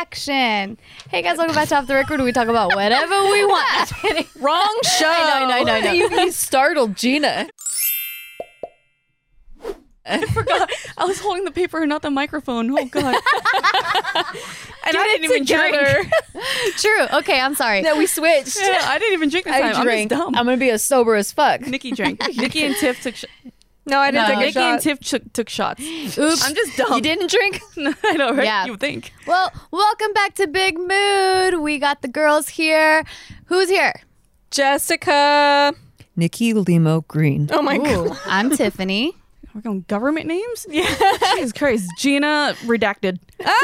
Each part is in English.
action. Hey guys, welcome back to Off the Record. We talk about whatever we want. Wrong show. I know. You startled Gina. I forgot. I was holding the paper and not the microphone. Oh God. And I didn't even drink. True. Okay, I'm sorry. No, we switched. Yeah, I didn't even drink this time. I drank. I'm just dumb. I'm gonna be as sober as fuck. Nikki drank. Nikki and Tiff took No, I didn't take a Nikki shot. and Tiff took shots. Oops. I'm just dumb. You didn't drink? I know, right? Yeah. You would think. Well, welcome back to Big Mood. We got the girls here. Who's here? Jessica. Nikki Limo Green. Oh my God. Ooh, I'm Tiffany. We're going government names? Yeah. Jesus Christ. Gina redacted.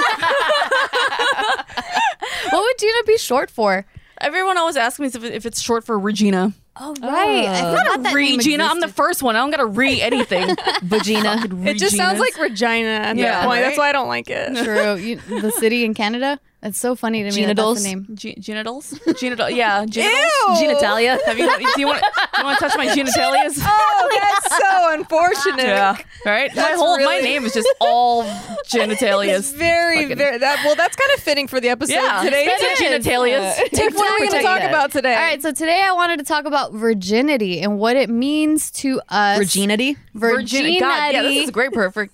What would Gina be short for? Everyone always asks me if it's short for Regina. Oh, right. I forgot that name Regina. I'm the existed. first one. I don't gotta re anything. Vagina. It just sounds like Regina at that point. right? That's why I don't like it. True. The city in Canada? That's so funny to me. Genitals. That's the name. Genitals? Yeah, genitals. Ew. Genitalia. Do you want to touch my genitalias? Oh, that's so unfortunate. Yeah. Right? My really- name is just all genitalias. Very, very. That's kind of fitting for the episode Yeah. today. It's genitalias. Tiff, what are we going to talk about today? All right, so today I wanted to talk about virginity and what it means to us. Virginity. Virginity. God, yeah, this is great. Perfect.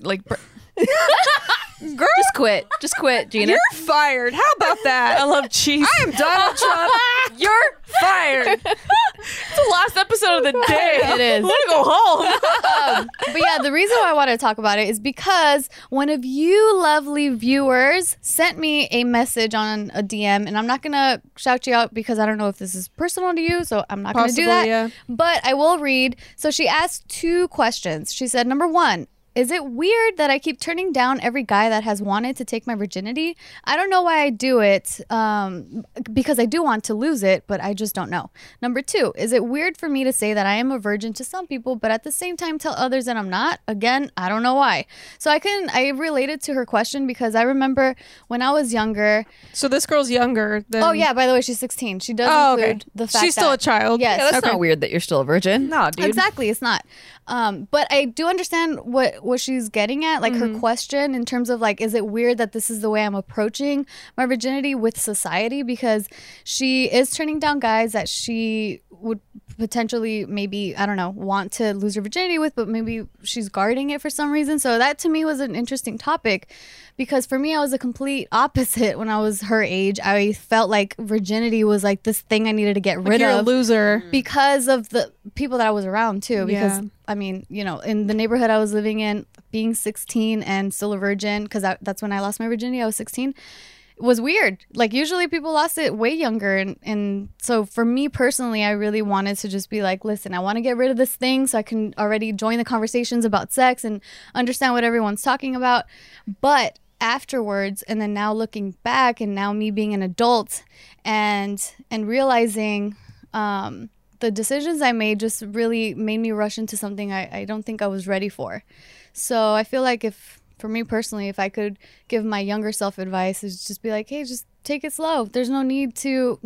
Girl, Just quit, Gina. you're fired. How about that? I love cheese. I am Donald Trump. You're fired. It's the last episode of the day. It is. I want to go home. But yeah, the reason why I wanted to talk about it is because one of you lovely viewers sent me a message on a DM, and I'm not going to shout you out because I don't know if this is personal to you, so I'm not going to do that. Possibly, yeah. But I will read. So she asked 2 questions. She said, number 1, is it weird that I keep turning down every guy that has wanted to take my virginity? I don't know why I do it, because I do want to lose it, but I just don't know. Number 2, is it weird for me to say that I am a virgin to some people, but at the same time tell others that I'm not? Again, I don't know why. So I related to her question because I remember when I was younger. So this girl's younger than... Oh yeah, by the way, she's 16. She does include the fact She's still that a child. Yes. Yeah, that's not weird that you're still a virgin. No, dude. Exactly, it's not. But I do understand what she's getting at, like her question in terms of like, is it weird that this is the way I'm approaching my virginity with society? Because she is turning down guys that she would potentially maybe, I don't know, want to lose her virginity with, but maybe she's guarding it for some reason. So that to me was an interesting topic. Because for me, I was a complete opposite when I was her age. I felt like virginity was like this thing I needed to get rid You're a of loser. because of the people that I was around too. Because Yeah. I mean, you know, in the neighborhood I was living in, being 16 and still a virgin, because that's when I lost my virginity. I was 16. It was weird. Like usually people lost it way younger, and so for me personally, I really wanted to just be like, listen, I want to get rid of this thing so I can already join the conversations about sex and understand what everyone's talking about. But afterwards, and then now looking back, and now me being an adult and realizing the decisions I made just really made me rush into something I don't think I was ready for. So I feel like for me personally, if I could give my younger self advice, is just be like, hey, just take it slow. There's no need to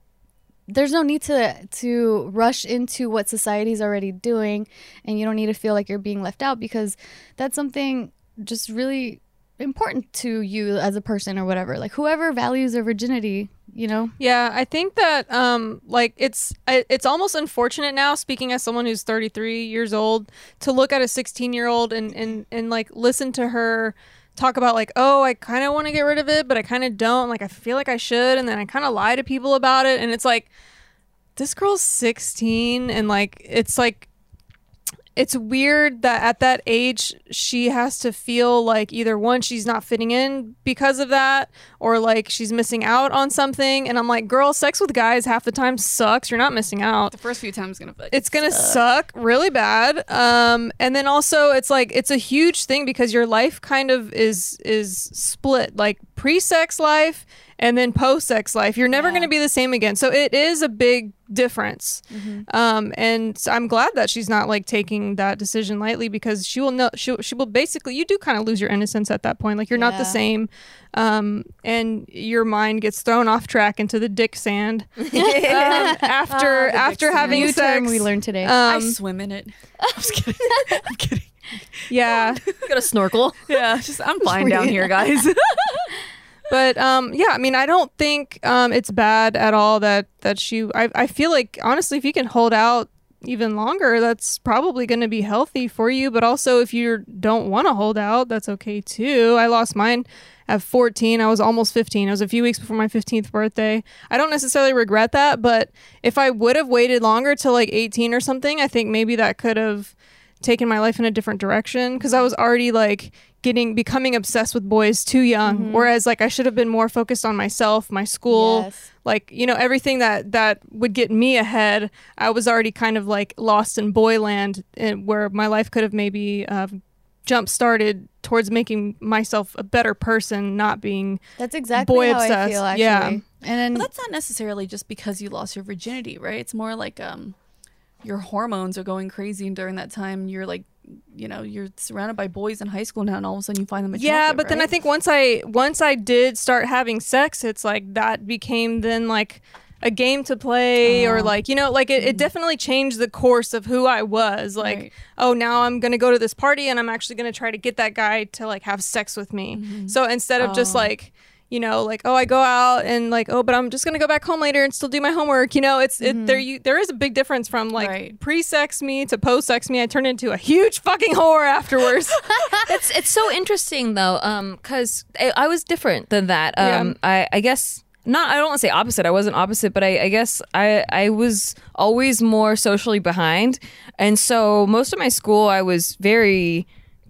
rush into what society's already doing, and you don't need to feel like you're being left out, because that's something just really important to you as a person or whatever. Like whoever values their virginity, you know? Yeah, I think that like it's almost unfortunate now, speaking as someone who's 33 years old, to look at a 16-year-old and like listen to her talk about like, oh, I kind of want to get rid of it, but I kind of don't. Like I feel like I should, and then I kind of lie to people about it, and it's like, this girl's 16, and like it's weird that at that age she has to feel like either one, she's not fitting in because of that, or like she's missing out on something. And I'm like, girl, sex with guys half the time sucks. You're not missing out. The first few times It's gonna suck really bad. And then also it's like it's a huge thing because your life kind of is split, like pre-sex life and then post-sex life. You're never going to be the same again. So it is a big difference. And so I'm glad that she's not like taking that decision lightly, because she will know, she will basically, you do kind of lose your innocence at that point. Like you're not the same. And your mind gets thrown off track into the dick sand after having New sex. term we learned today. I swim in it. I'm just kidding. I'm kidding. Yeah. Got a snorkel. Yeah, I'm fine down here, guys. But yeah, I mean, I don't think it's bad at all that I feel like, honestly, if you can hold out even longer, that's probably going to be healthy for you. But also, if you don't want to hold out, that's okay too. I lost mine at 14. I was almost 15. It was a few weeks before my 15th birthday. I don't necessarily regret that, but if I would have waited longer till like 18 or something, I think maybe that could have taken my life in a different direction, because I was already like becoming obsessed with boys too young, whereas like I should have been more focused on myself, my school, Yes. like, you know, everything that would get me ahead. I was already kind of like lost in boyland, where my life could have maybe jump started towards making myself a better person, not being That's exactly boy how I obsessed. feel, actually. Yeah. And then But that's not necessarily just because you lost your virginity, right? It's more like your hormones are going crazy, and during that time you're like, you know, you're surrounded by boys in high school now, and all of a sudden you find them attractive. Yeah, but then I right? think once I did start having sex, it's like that became then like a game to play, or like, you know, like it definitely changed the course of who I was. Like, Right. oh, now I'm gonna go to this party and I'm actually gonna try to get that guy to like have sex with me. So instead of just like, you know, like, oh, I go out and like, oh, but I'm just gonna go back home later and still do my homework. You know, there is a big difference from like Right. pre-sex me to post-sex me. I turned into a huge fucking whore afterwards. It's so interesting though, because I was different than that. Yeah. I guess not. I don't want to say opposite. I wasn't opposite, but I guess I was always more socially behind, and so most of my school I was very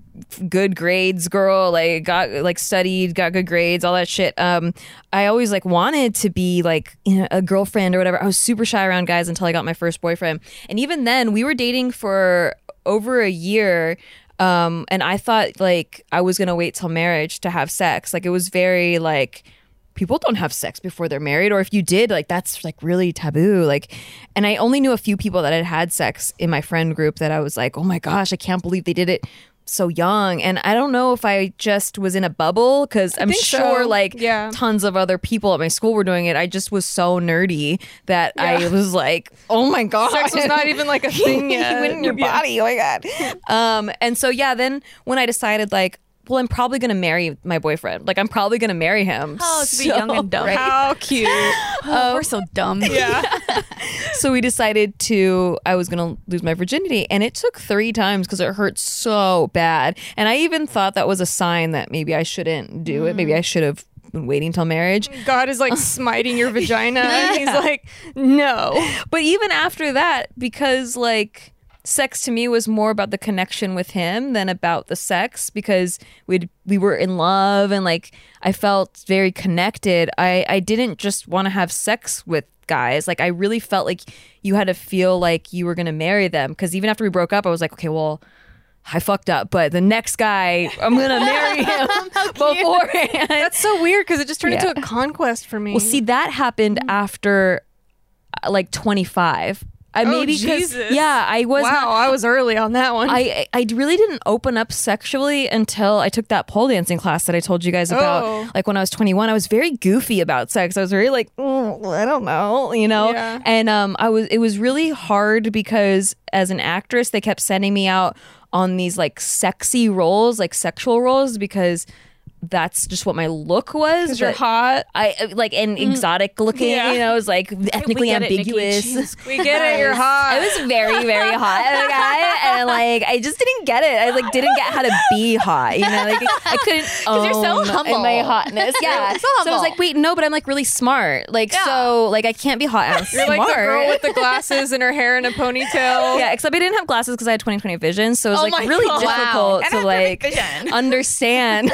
good grades girl, like got like studied, got good grades, all that shit. I always like wanted to be like, you know, a girlfriend or whatever. I was super shy around guys until I got my first boyfriend, and even then we were dating for over a year. And I thought like I was gonna wait till marriage to have sex. Like it was very like, people don't have sex before they're married, or if you did, like that's like really taboo. Like, and I only knew a few people that had had sex in my friend group that I was like, oh my gosh, I can't believe they did it so young. And I don't know if I just was in a bubble, because I'm think sure so. like Yeah. tons of other people at my school were doing it. I just was so nerdy that I was like, oh my god, Sex was not even like a thing yet. even in your body. Oh my god. And so yeah, then when I decided like, well, I'm probably gonna marry my boyfriend. Like I'm probably gonna marry him. Oh, to be young and dumb. How cute. Oh, we're so dumb. Yeah. So we decided I was going to lose my virginity, and it took 3 times because it hurt so bad. And I even thought that was a sign that maybe I shouldn't do it. Maybe I should have been waiting till marriage. God is like smiting your vagina. And he's like, no. But even after that, because like sex to me was more about the connection with him than about the sex, because we were in love and like I felt very connected. I didn't just want to have sex with guys. Like I really felt like you had to feel like you were going to marry them, because even after we broke up I was like, okay, well, I fucked up, but the next guy, I'm going to marry him beforehand. That's so weird, because it just turned Yeah. into a conquest for me. Well, see, that happened after like 25. Maybe 'cause- Jesus. yeah, I was wow, not, I was early on that one. I really didn't open up sexually until I took that pole dancing class that I told you guys about. Oh. Like when I was 21, I was very goofy about sex. I was very like, I don't know, you know. Yeah. And it was really hard because as an actress, they kept sending me out on these like sexy roles, like sexual roles, because that's just what my look was. Because you're but hot. I like and exotic looking, Yeah. you know, it was like ethnically get it, Nikki. ambiguous. Jesus We get it, you're hot. I was very, very hot as a guy, and like I just didn't get it. I like didn't get how to be hot. You know, like I couldn't own you're so humble. my hotness. Yeah, You're so so I was humble. like, wait, no, but I'm like really smart. Like so, like I can't be hot and You're smart. like the girl with the glasses and her hair in a ponytail. Yeah, except I didn't have glasses because I had 20/20 vision, so it was Oh like my really God. difficult And to I have like perfect vision. understand.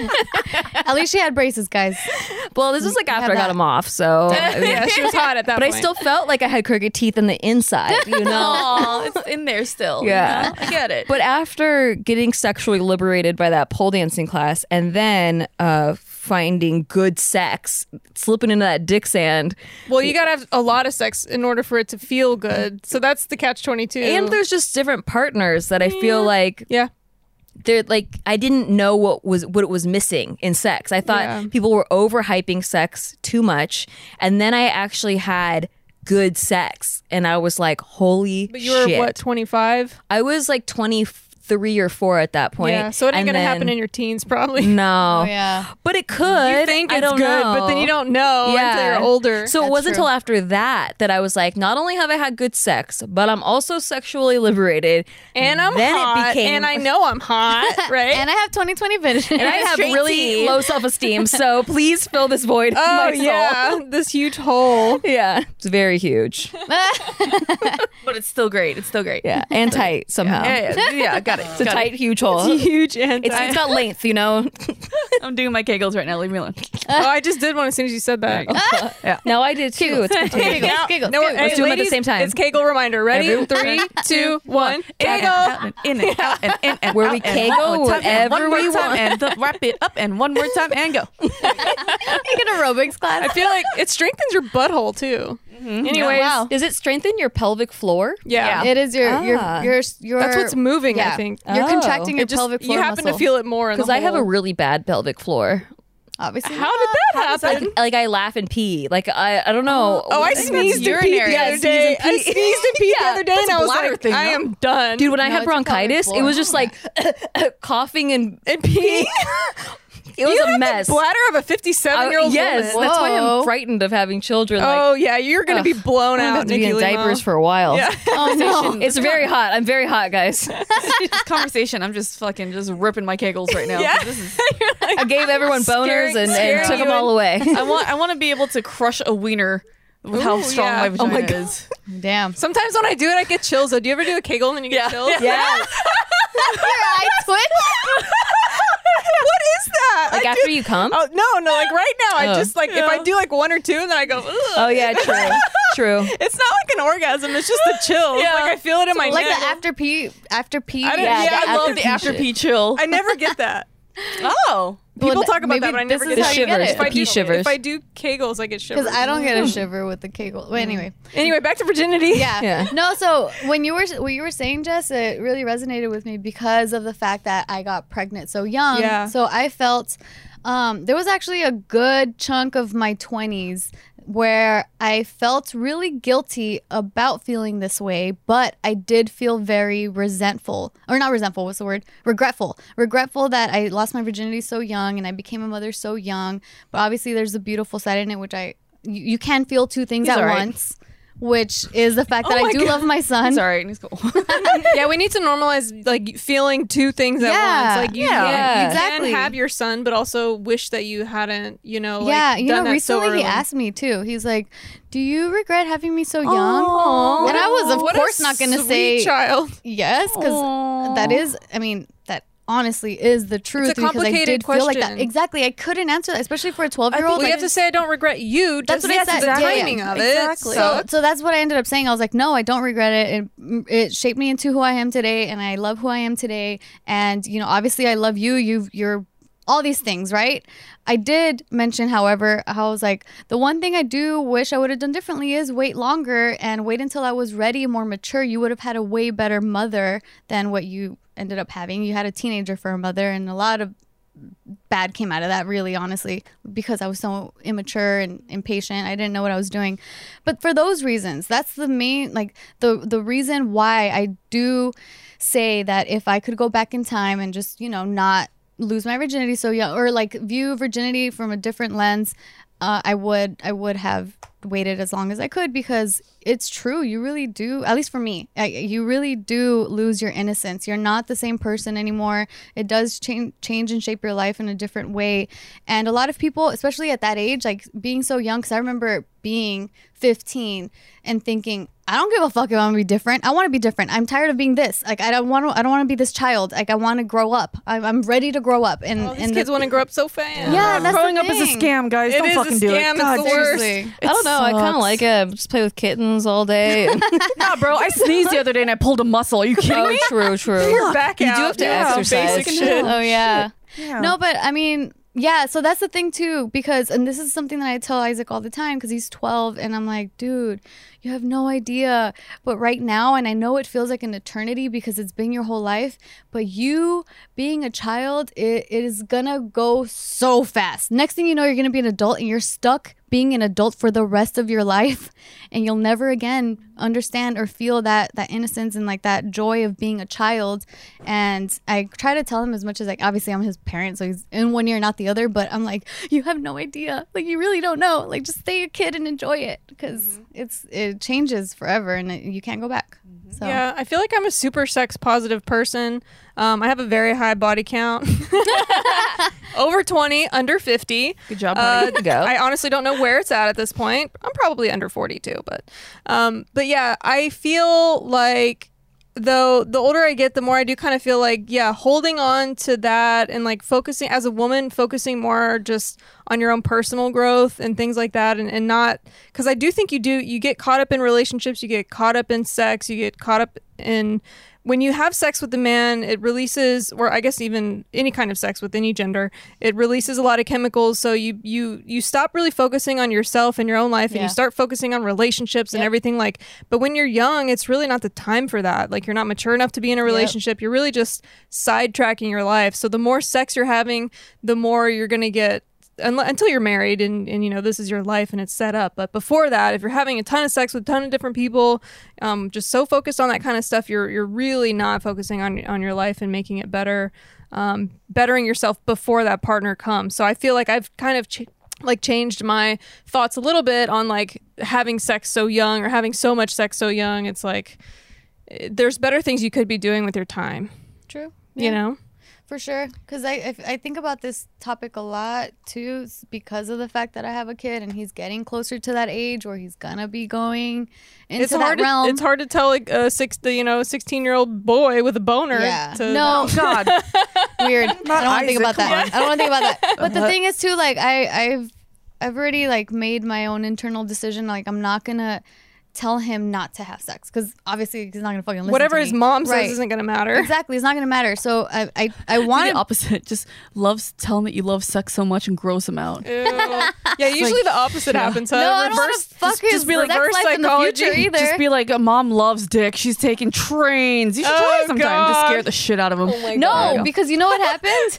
at least she had braces, guys. Well, this was like after I got that. them off, so. Yeah, she was hot at that But I point. still felt like I had crooked teeth in the inside, you know? Aw, it's in there still. you Yeah. know? I get it. But after getting sexually liberated by that pole dancing class, and then finding good sex, slipping into that dick sand, Well, you gotta have a lot of sex in order for it to feel good. So that's the catch-22. and there's just different partners that I feel like yeah. they're like I didn't know what it was missing in sex. I thought Yeah. people were overhyping sex too much, and then I actually had good sex, and I was like, holy But you were shit. what, 25? I was like 3 or 4 at that point. Yeah, so it ain't And gonna then- happen in your teens, probably. No. Oh yeah. But it could. You think I it's don't good, know. but then you don't know until you're older. So it That's wasn't true. until after that I was like, not only have I had good sex, but I'm also sexually liberated. and I'm then hot, it became, and I know I'm hot, right? And I have 20/20 vision. and I have Straight really T. low self-esteem. So please fill this void in oh my soul. yeah, this huge hole. Yeah, it's very huge. But it's still great. It's still great. Yeah, and tight somehow. Yeah, got it. It's a tight, huge hole. Huge and It's got length, you know. I'm doing my Kegels right now. Leave me alone. oh, I just did one as soon as you said that. No, I did too. It's contagious. Giggles, giggles, No, giggles. Let's do them at the ladies, same time. It's Kegel reminder. Ready? Every- 3, 2, 1. Kegel. Out and in and out and in and Where out we and Kegel one more time and whatever one more we time want. and wrap it up and one more time and go. Like an aerobics class. I feel like it strengthens your butthole too. Anyways, wow. Does it strengthen your pelvic floor? yeah. It is your Ah. your. That's what's moving, Yeah. I think. You're Oh. contracting your It just, pelvic floor you happen muscle. to feel it more in the Because I have a hole. really bad pelvic floor. Obviously. How did that happen? Like I laugh and pee. Like I don't know. Oh, I think sneezed that's and peed urinary. the other Yeah, day. sneeze and I pee. sneezed and peed the Yeah, other day, that's and a I was bladder like, thing, I no? am done. Dude, when I No, had it's a pelvic bronchitis, floor. it was just like coughing and peeing. it was You a have mess. the bladder of a 57-year-old yes, woman. that's why Whoa. I'm frightened of having children. Like, Oh yeah, you're gonna be blown I'm gonna out. have to be Nikki in Limo. diapers for a while. Yeah. Oh no. It's very hot. I'm very hot, guys. This conversation, I'm just fucking just ripping my Kegels right now. Yeah. This is, I gave everyone boners Scaring and took you them all away. I want to be able to crush a wiener with how Ooh, strong yeah. my Oh vagina my God. is. Damn. Sometimes when I do it, I get chills. Though, do you ever do a Kegel and then you get chills? Yes. I twitch. What is that? Like I after do- you come. Oh no! Like right now, I Oh. just like if I do like 1 or 2, and then I go. Ugh. Oh yeah, true. True. It's not like an orgasm. It's just the chills. Yeah. Like I feel it in my Like neck. the after pee. After pee. I don't- Yeah, yeah, the I love after the pee after shit. pee chill. I never get that. Oh. People Well, talk about maybe that, but I never this get is The how you get shivers, it. the pee shivers. If I do Kegels, I get shivers. Because I don't get a shiver with the Kegel. Well, anyway. Anyway, back to virginity. Yeah. Yeah. No, so when you were what you were saying, Jess, it really resonated with me because of the fact that I got pregnant so young. Yeah. So I felt there was actually a good chunk of my 20s where I felt really guilty about feeling this way, but I did feel very resentful. Or not resentful, what's the word? Regretful. Regretful that I lost my virginity so young and I became a mother so young. But obviously there's a beautiful side in it, which you can feel two things He's at all right. once. Which is the fact that Oh I my do God. love my son. He's all right. He's cool. Yeah, we need to normalize like feeling 2 things at Yeah. once. Like you, Yeah. you Exactly. can have your son, but also wish that you hadn't, like, Yeah, you done know, that so recently he early. asked me too. He's like, "Do you regret having me so young?" Aw. And I was, of What a course, not going to sweet say child. yes because that is, I mean, that honestly is the truth because I complicated did feel like that. question. Exactly, I couldn't answer that, especially for a 12-year-old. Well, you have to say I don't regret you. That's just what I said. The Yeah, yeah. timing of Exactly. it. So that's what I ended up saying. I was like, no, I don't regret it. It shaped me into who I am today, and I love who I am today. And obviously, I love you. You're all these things, right? I did mention, however, how I was like, the one thing I do wish I would have done differently is wait longer and wait until I was ready and more mature. You would have had a way better mother than what you ended up having. You had a teenager for a mother, and a lot of bad came out of that, really, honestly, because I was so immature and impatient. I didn't know what I was doing. But for those reasons, that's the main, like the reason why I do say that if I could go back in time and just, not lose my virginity so young, or like view virginity from a different lens, I would have waited as long as I could, because it's true. You really do, at least for me, you really do lose your innocence. You're not the same person anymore. It does change and shape your life in a different way. And a lot of people, especially at that age, like being so young, because I remember being 15 and thinking, I don't give a fuck if I'm gonna be different. I want to be different. I'm tired of being this. Like I don't want to be this child. Like I want to grow up. I'm ready to grow up. And These kids want to grow up so fast. Yeah, that's Growing the up is a thing. scam, guys. It Don't is a fucking do scam. it. It's God, the worst. seriously. I don't know. I kind of sucks. like it. Just play with kittens all day. Nah, bro. I sneezed the other day and I pulled a muscle. Are you kidding Oh, me? true, true. Your back You do out. have to Yeah, exercise. Basic shit. Oh yeah. Yeah. No, but I mean, yeah, so that's the thing too, because, and this is something that I tell Isaac all the time, because he's 12, and I'm like, dude, you have no idea. But right now, and I know it feels like an eternity because it's been your whole life, but you being a child, it is gonna go so fast. Next thing you know, you're gonna be an adult and you're stuck being an adult for the rest of your life, and you'll never again understand or feel that innocence and like that joy of being a child. And I try to tell him as much as, like, obviously I'm his parent, so he's in one ear not the other, but I'm like, you have no idea, like, you really don't know, like, just stay a kid and enjoy it, because it changes forever and you can't go back. So Yeah, I feel like I'm a super sex positive person. I have a very high body count. Over 20, under 50. Good job, honey. Good to go. I honestly don't know where it's at this point. I'm probably under 40 too, but yeah, I feel like though the older I get, the more I do kind of feel like, yeah, holding on to that and like focusing as a woman, focusing more just on your own personal growth and things like that, and not, because I do think you get caught up in relationships, you get caught up in sex, you get caught up in, when you have sex with a man, it releases, or I guess even any kind of sex with any gender, it releases a lot of chemicals. So you stop really focusing on yourself and your own life, and you start focusing on relationships and everything. Like, but when you're young, it's really not the time for that. Like, you're not mature enough to be in a relationship. You're really just sidetracking your life. So the more sex you're having, the more you're gonna get. Until you're married and you know this is your life and it's set up. But before that, if you're having a ton of sex with a ton of different people, just so focused on that kind of stuff, you're really not focusing on your life and making it better, bettering yourself before that partner comes. So I feel like I've kind of changed my thoughts a little bit on like having sex so young or having so much sex so young. It's like there's better things you could be doing with your time. True. You know. For sure, because I think about this topic a lot too, because of the fact that I have a kid and he's getting closer to that age where he's gonna be going into that realm. It's hard to tell like a 16-year-old boy with a boner. Yeah. To, No, God, weird. I don't want to think about that. I don't want to think about that. But the thing is too, like I've already like made my own internal decision. Like, I'm not gonna tell him not to have sex, because obviously he's not gonna fucking listen whatever to his me. mom says Right. isn't gonna matter. Exactly, it's not gonna matter. So I Want want the opposite. Just tell him that you love sex so much and gross him out. Ew. Yeah, usually the opposite happens. Huh? No, I don't want Reverse- to fuck his just be like sex reverse life in the psychology. future either. Just be like, Mom loves dick. She's taking trains. You should try it sometime. God. Just scare the shit out of him. Oh my No, God. because you know what happened?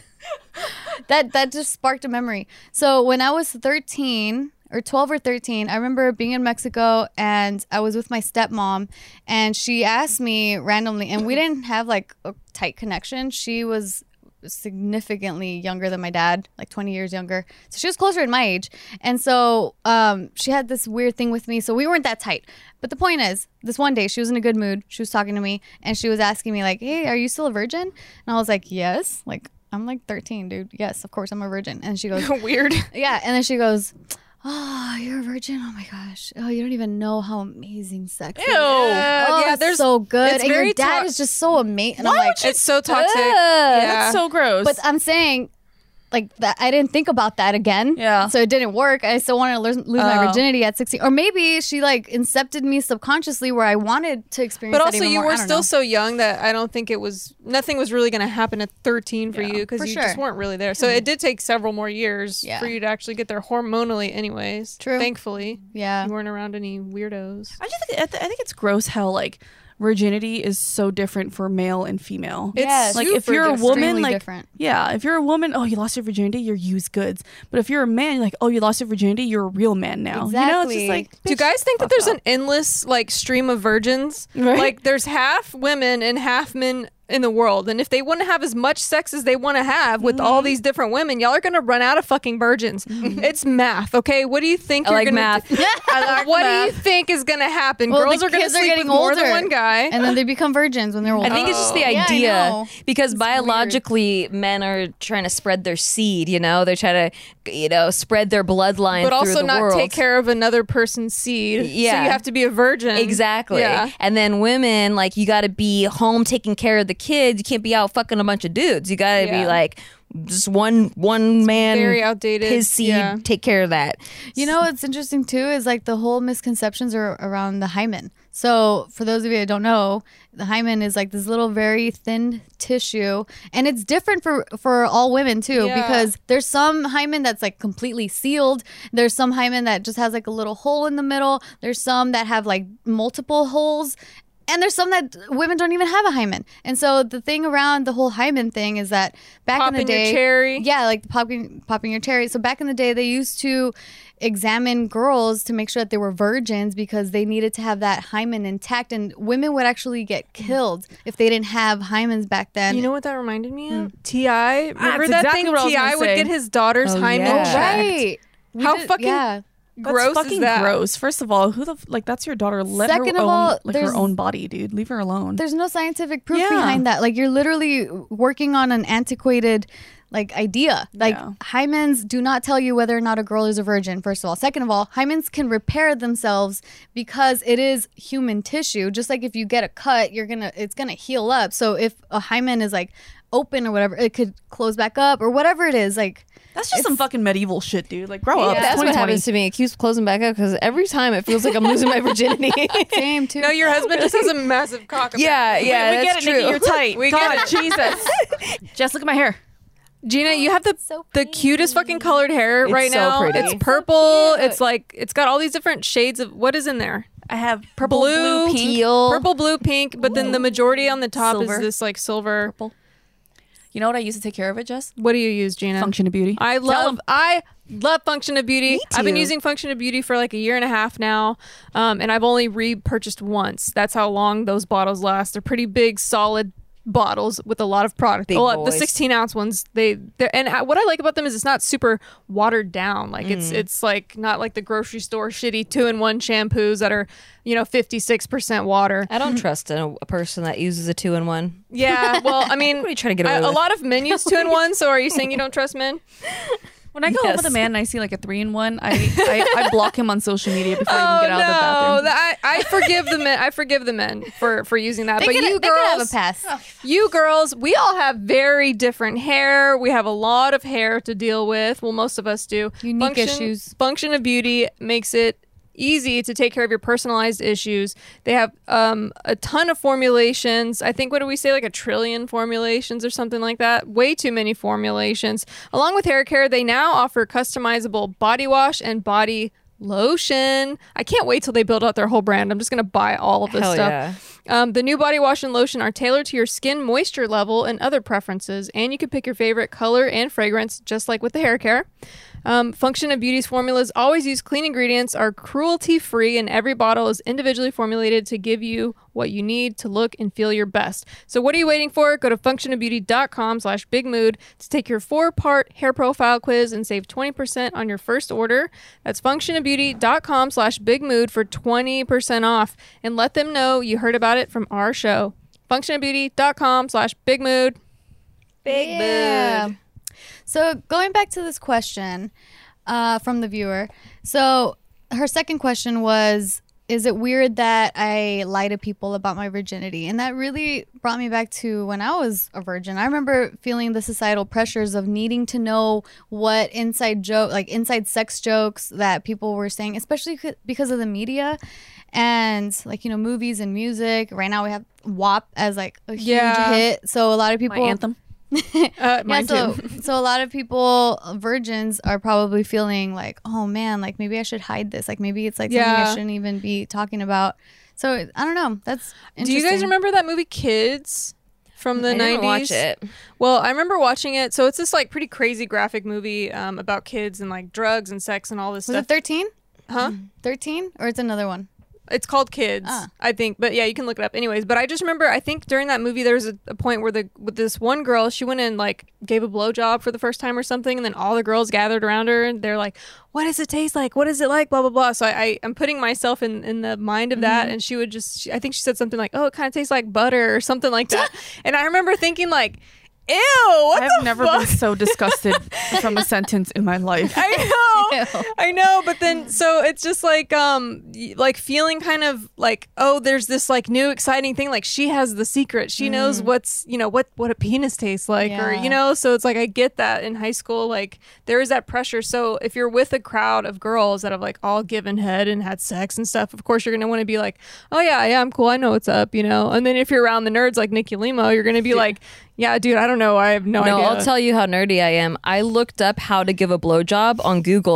that just sparked a memory. So when I was 13 or 12 or 13, I remember being in Mexico and I was with my stepmom, and she asked me randomly, and we didn't have like a tight connection. She was significantly younger than my dad, like 20 years younger. So she was closer to my age. And so she had this weird thing with me. So we weren't that tight. But the point is, this one day she was in a good mood. She was talking to me and she was asking me like, hey, are you still a virgin? And I was like, yes. Like, I'm like 13, dude. Yes, of course I'm a virgin. And she goes, Weird. yeah. And then she goes, oh, you're a virgin? Oh my gosh. Oh, you don't even know how amazing sex is. Ew. Oh, Yeah, it's so good. it's And your very dad to- is just so amazing. And I'm like, It's so toxic. Ugh. Yeah. That's so gross. but I'm saying, like, that I didn't think about that again. Yeah. So it didn't work. I still wanted to lose my Oh. virginity at 16. Or maybe she, like, incepted me subconsciously where I wanted to experience But that also, even you more. were I don't still know. so young that I don't think nothing was really going to happen at 13 for you, because for you sure. just weren't really there. So it did take several more years Yeah. for you to actually get there hormonally, anyways. True. Thankfully, Yeah. you weren't around any weirdos. I think it's gross how like virginity is so different for male and female. It's Yes. Like if super you're a different. woman, Extremely like different. yeah, if you're a woman, oh, you lost your virginity, you're used goods. But if you're a man, you're like, oh, you lost your virginity, you're a real man now. You know, it's just Exactly. like. Do you bitch, guys think that fuck there's up. an endless like stream of virgins? Right. Like there's half women and half men in the world, and if they want to have as much sex as they want to have with all these different women, y'all are gonna run out of fucking virgins. It's math, okay? What do you think I you're like gonna math. do? What do you think is gonna happen? Well, Girls the are gonna kids are sleep getting with more than older. one guy. And then they become virgins when they're older. I think it's just the Yeah, I idea know. because It's biologically men are trying to spread their seed, you know, they're trying to, you know, spread their bloodline But through also the not world. take care of another person's seed. So Yeah. you have to be a virgin. Exactly. Yeah. And then women, like, you got to be home taking care of the kids. You can't be out fucking a bunch of dudes. You got to Yeah. be like just one man, very outdated. his seed, Yeah. take care of that. You know what's interesting too is like the whole misconceptions are around the hymen. So for those of you that don't know, the hymen is like this little very thin tissue, and it's different for all women too, Yeah. because there's some hymen that's like completely sealed. There's some hymen that just has like a little hole in the middle. There's some that have like multiple holes. And there's some that women don't even have a hymen. And so the thing around the whole hymen thing is that back in the Popping day, your cherry. yeah, like popping your cherry. So back in the day, they used to examine girls to make sure that they were virgins because they needed to have that hymen intact. And women would actually get killed if they didn't have hymens back then. You know what that reminded me of? T.I. Remember That's that exactly thing what I was T.I. gonna would say. get his daughter's Oh, hymen yeah. checked? right? We How did- fucking yeah. gross That's fucking is that? gross. First of all, who the like? That's your daughter. Let Second her of own all, like her there's- own body, dude. Leave her alone. There's no scientific proof Yeah. behind that. Like you're literally working on an antiquated like idea. Like Yeah. hymens do not tell you whether or not a girl is a virgin, first of all. Second of all, hymens can repair themselves because it is human tissue. Just like if you get a cut, it's gonna heal up. So if a hymen is like open or whatever, it could close back up or whatever it is. Like That's just some fucking medieval shit, dude. Like, grow up. Yeah. It's That's what 2020. happens to me. It keeps closing back up because every time it feels like I'm losing my virginity. same too. No, your husband just has a massive cock. yeah, yeah, we that's get it, true. Nikki. You're tight. We God, get Jesus. Jess, look at my hair. Gina, you have the So the cutest fucking colored hair It's right so now. pretty. It's So purple. cute. It's like it's got all these different shades of what is in there. I have purple, Blue, blue, pink, teal. Purple, blue, pink, but then the majority on the top Silver. is this like silver. purple. You know what I used to take care of it, Jess? What do you use, Gina? Function of Beauty. I Tell love 'em. I love Function of Beauty. Me I've been too. using Function of Beauty for like a year and a half now, and I've only repurchased once. That's how long those bottles last. They're pretty big, solid bottles with a lot of product. Big The boys. 16-ounce ones, they're and what I like about them is it's not super watered down. Like it's like not like the grocery store shitty 2-in-1 shampoos that are 56% water. I don't trust a person that uses a 2-in-1. Yeah, well, I mean, What are you trying to get away a with? lot of men use 2-in-1. So are you saying you don't trust men? When I go home Yes. with a man and I see like a 3-in-1, I block him on social media before I even get out of the bathroom. I forgive the men. I forgive the men for using that. they But could, you they could have a girls, pass. you girls, we all have very different hair. We have a lot of hair to deal with. Well, most of us do. Unique issues. Function of Beauty makes it easy to take care of your personalized issues. They have a ton of formulations. I think, what do we say, like 1 trillion formulations or something like that? Way too many formulations. Along with hair care, they now offer customizable body wash and body lotion. I can't wait till they build out their whole brand. I'm just going to buy all of this Hell stuff. yeah. The new body wash and lotion are tailored to your skin moisture level and other preferences, and you can pick your favorite color and fragrance, just like with the hair care. Function of Beauty's formulas always use clean ingredients, are cruelty-free, and every bottle is individually formulated to give you what you need to look and feel your best. So what are you waiting for? Go to functionofbeauty.com/bigmood to take your 4-part hair profile quiz and save 20% on your first order. That's functionofbeauty.com/bigmood for 20% off. And let them know you heard about it from our show. functionofbeauty.com/bigmood. Yeah. So going back to this question from the viewer. So her second question was, is it weird that I lie to people about my virginity? And that really brought me back to when I was a virgin. I remember feeling the societal pressures of needing to know what inside sex jokes that people were saying, especially because of the media and movies and music. Right now we have WAP as like a huge Yeah. hit. So a lot of people My anthem. Mine so, too. so a lot of people, virgins, are probably feeling like, oh man, like maybe I should hide this. Like maybe it's like something Yeah. I shouldn't even be talking about. So I don't know. That's Do you guys interesting. remember that movie Kids from the I 90s? didn't watch it. Well, I remember watching it. So it's this like pretty crazy graphic movie about kids and like drugs and sex and all this Was stuff. it 13? Huh? 13? Or it's another one? It's called Kids, Ah. I think. But yeah, you can look it up. Anyways, but I just remember, I think during that movie, there was a point where with this one girl, she went and like gave a blowjob for the first time or something. And then all the girls gathered around her and they're like, what does it taste like? What is it like? Blah, blah, blah. So I'm putting myself in the mind of that. And she would I think she said something like, oh, it kind of tastes like butter or something like that. And I remember thinking like, ew, what I've the never fuck? been so disgusted from a sentence in my life. I know, but then so it's just like like feeling kind of like, oh, there's this like new exciting thing, like she has the secret, she knows what's what a penis tastes like, or Yeah. so it's like I get that in high school, like there is that pressure. So if you're with a crowd of girls that have like all given head and had sex and stuff, of course you're gonna want to be like, oh yeah, I'm cool, I know what's up, and then if you're around the nerds like Nikki Limo, you're gonna be like, yeah, dude, I don't know, I have no idea. No, I'll tell you how nerdy I am. I looked up how to give a blowjob on Google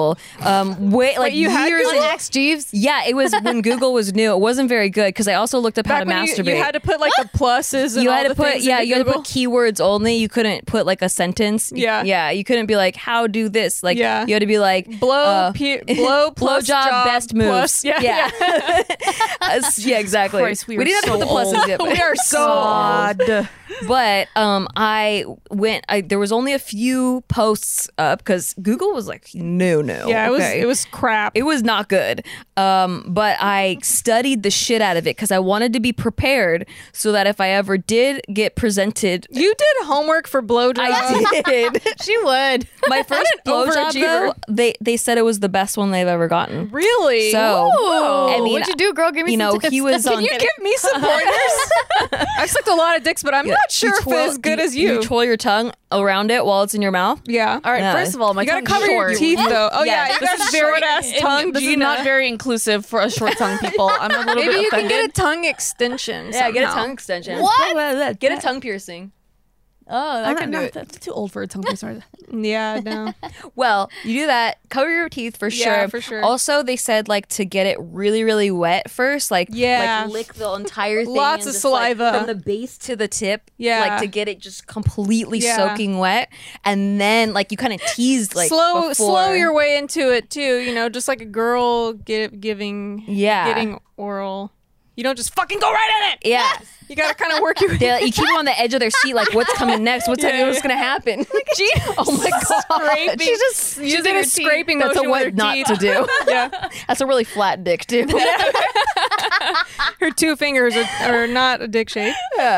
Google. Like you had years. Google? Max Jeeves. Yeah, it was when Google was new. It wasn't very good because I also looked up how Back to when masturbate. you had to put like the pluses and You all had to the put things you into had to Google. put keywords only. You couldn't put like a sentence. Yeah. You couldn't be like how do this. Like Yeah. you had to be like blow blow plus job best moves. plus- yeah. Yeah, exactly. Christ, we didn't are have to put the so pluses yet. We are so God. But I went. There was only a few posts up because Google was like no. Yeah, it was crap. It was not good. But I studied the shit out of it because I wanted to be prepared so that if I ever did get presented, You did homework for blowjob. I did. She would. My first blowjob though, they said it was the best one they've ever gotten. Really? So I mean, What'd you do, girl? Give me some tips. he was on. Can you give me some pointers? I've sucked a lot of dicks, but I'm not sure if it's as good as you. You twirl your tongue around it while it's in your mouth. Yeah. All right. Yeah. First of all, my You gotta tongue's cover short. your teeth, though. Oh yeah, Yeah, you this got a is short ass tongue. This is Gina. not very inclusive for us short tongue people. I'm a little Maybe bit you can offended. get a tongue extension. Yeah, get a somehow. tongue extension. What? Get a tongue piercing. Oh, I'm that can do it. That's too old for a tongue piercer. Yeah, no. Well, you do that. Cover your teeth for sure. Yeah, for sure. Also, they said like to get it really, really wet first. Like, Yeah. like lick the entire thing. Lots and of just, like, saliva. from the base to the tip. Yeah. like to get it just completely Yeah. soaking wet, and then like you kind of tease like slow before. your way into it too. You know, just like a girl getting oral. You don't just fucking go right in it. Yeah. You gotta kind of work your. You keep them on the edge of their seat, like what's coming next? What's gonna happen? Oh my god! Scraping. She's just She's using in her a scraping That's a motion with what her not teeth. to do. Yeah, That's a really flat dick too. her two fingers are not a dick shape.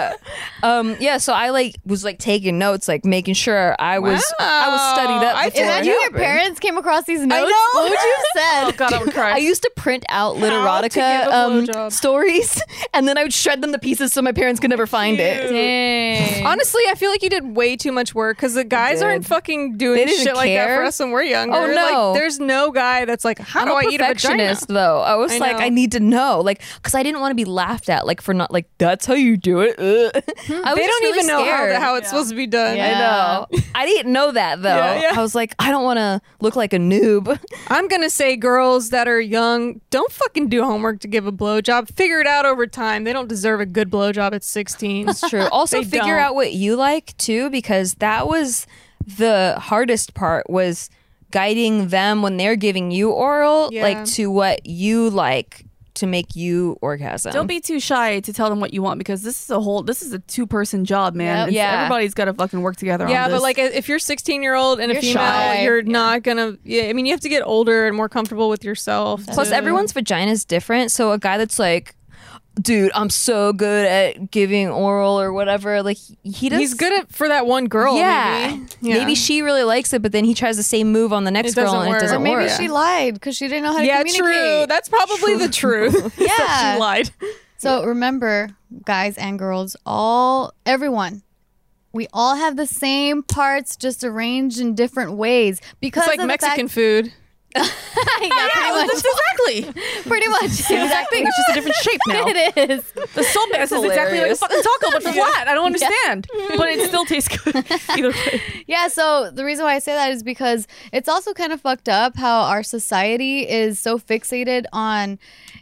Yeah. So I was taking notes, like making sure I was studied up. I before it Imagine your happened. parents came across these notes. know. What would you have said? Oh God, I would cry. I used to print out How to give a literotica blowjob. stories, and then I would shred them to pieces so my parents could never find it. Dang. Honestly, I feel like you did way too much work because the guys did. aren't fucking doing They didn't shit like that care. for us when we're younger. Oh, no. Like, there's no guy that's like, how I'm do a I eat a vagina? perfectionist, though. I was I like, know. I need to know, like, because I didn't want to be laughed at, like, for not, like, that's how you do it. I was They just don't really even know scared. how it's supposed to be done. Yeah. I know. I didn't know that though. Yeah. I was like, I don't want to look like a noob. I'm gonna say girls that are young, don't fucking do homework to give a blowjob. Figure it out over time. They don't deserve a good blowjob at 16. It's true. Also, They figure don't. out what you like too, because that was the hardest part, was guiding them when they're giving you oral, Yeah. like to what you like to make you orgasm. Don't be too shy to tell them what you want, because this is a two-person job, man. Yep. It's- Yeah. Everybody's got to fucking work together Yeah, on this. but like if you're 16-year-old and a You're female, shy. you're not gonna. Yeah, I mean, you have to get older and more comfortable with yourself. Plus, to- everyone's vagina is different. So a guy that's like, dude, I'm so good at giving oral or whatever, like he does. He's good at for that one girl. Yeah. Maybe she really likes it, but then he tries the same move on the next It girl doesn't and work. it doesn't Or maybe work. she lied because she didn't know how to Yeah, communicate. true. That's probably the truth. Yeah. She lied. So remember, guys and girls, everyone, we all have the same parts, just arranged in different ways. Because It's like of the Mexican fact- food. yeah, pretty much. exactly Pretty much. the exact thing. It's just a different shape now. It is. The soul mass is exactly like a hilarious. fucking taco, but flat. I don't understand, but it still tastes good either way. Yeah, so the reason why I say that is because it's also kind of fucked up how our society is so fixated on